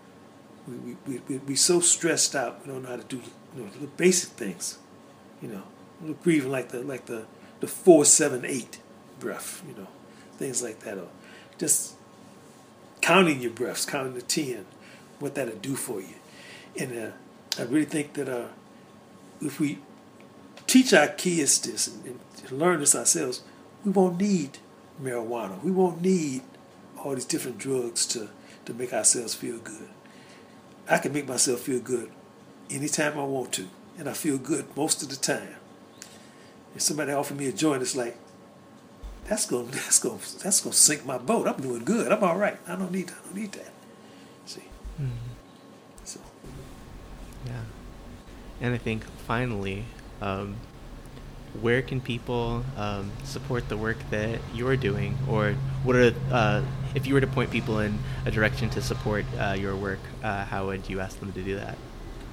we so stressed out, we don't know how to do the basic things. Breathing like the 4-7-8 breath, things like that. Or just counting your breaths, counting to 10, what that'll do for you. And I really think that if we teach our kids this and learn this ourselves, we won't need marijuana. We won't need all these different drugs to make ourselves feel good. I can make myself feel good anytime I want to, and I feel good most of the time. If somebody offer me a joint, it's like, that's gonna sink my boat. I'm doing good. I'm all right. I don't need that. See. Mm-hmm. So. Yeah. And I think finally, where can people support the work that you're doing, or what are if you were to point people in a direction to support your work, how would you ask them to do that?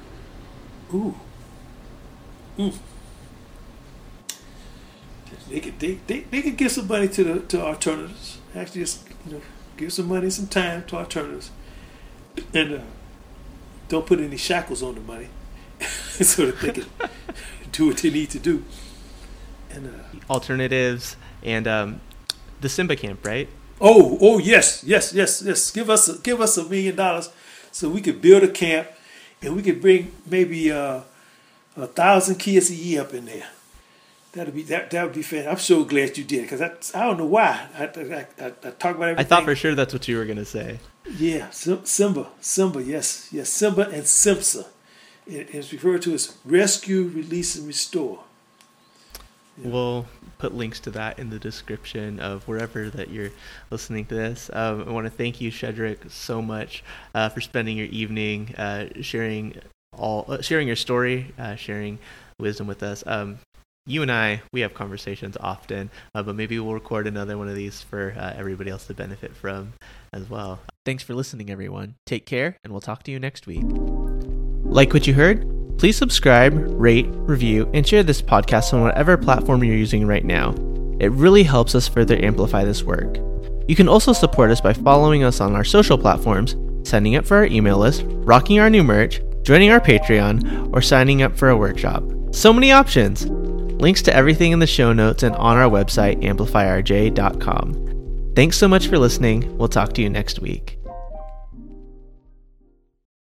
They could give some money to alternatives. Actually, just give some money, some time to alternatives, and don't put any shackles on the money, so that they can do what they need to do. And alternatives and the Simba camp, right? Oh yes. Give us $1 million so we could build a camp, and we could bring maybe 1,000 kids a year up in there. That would be fantastic. I'm so glad you did, because I don't know why I talk about everything. I thought for sure that's what you were gonna say. Yeah, Simba, yes, Simba and Simpsa. It's referred to as rescue, release, and restore. Yeah. We'll put links to that in the description of wherever that you're listening to this. I want to thank you, Shedrick, so much for spending your evening sharing your story, sharing wisdom with us. You and we have conversations often, but maybe we'll record another one of these for everybody else to benefit from as well. Thanks for listening, everyone. Take care, and we'll talk to you next week. Like what you heard? Please subscribe, rate, review, and share this podcast on whatever platform you're using right now. It really helps us further amplify this work. You can also support us by following us on our social platforms, signing up for our email list, rocking our new merch, joining our Patreon, or signing up for a workshop. So many options! Links to everything in the show notes and on our website, amplifyrj.com. Thanks so much for listening. We'll talk to you next week.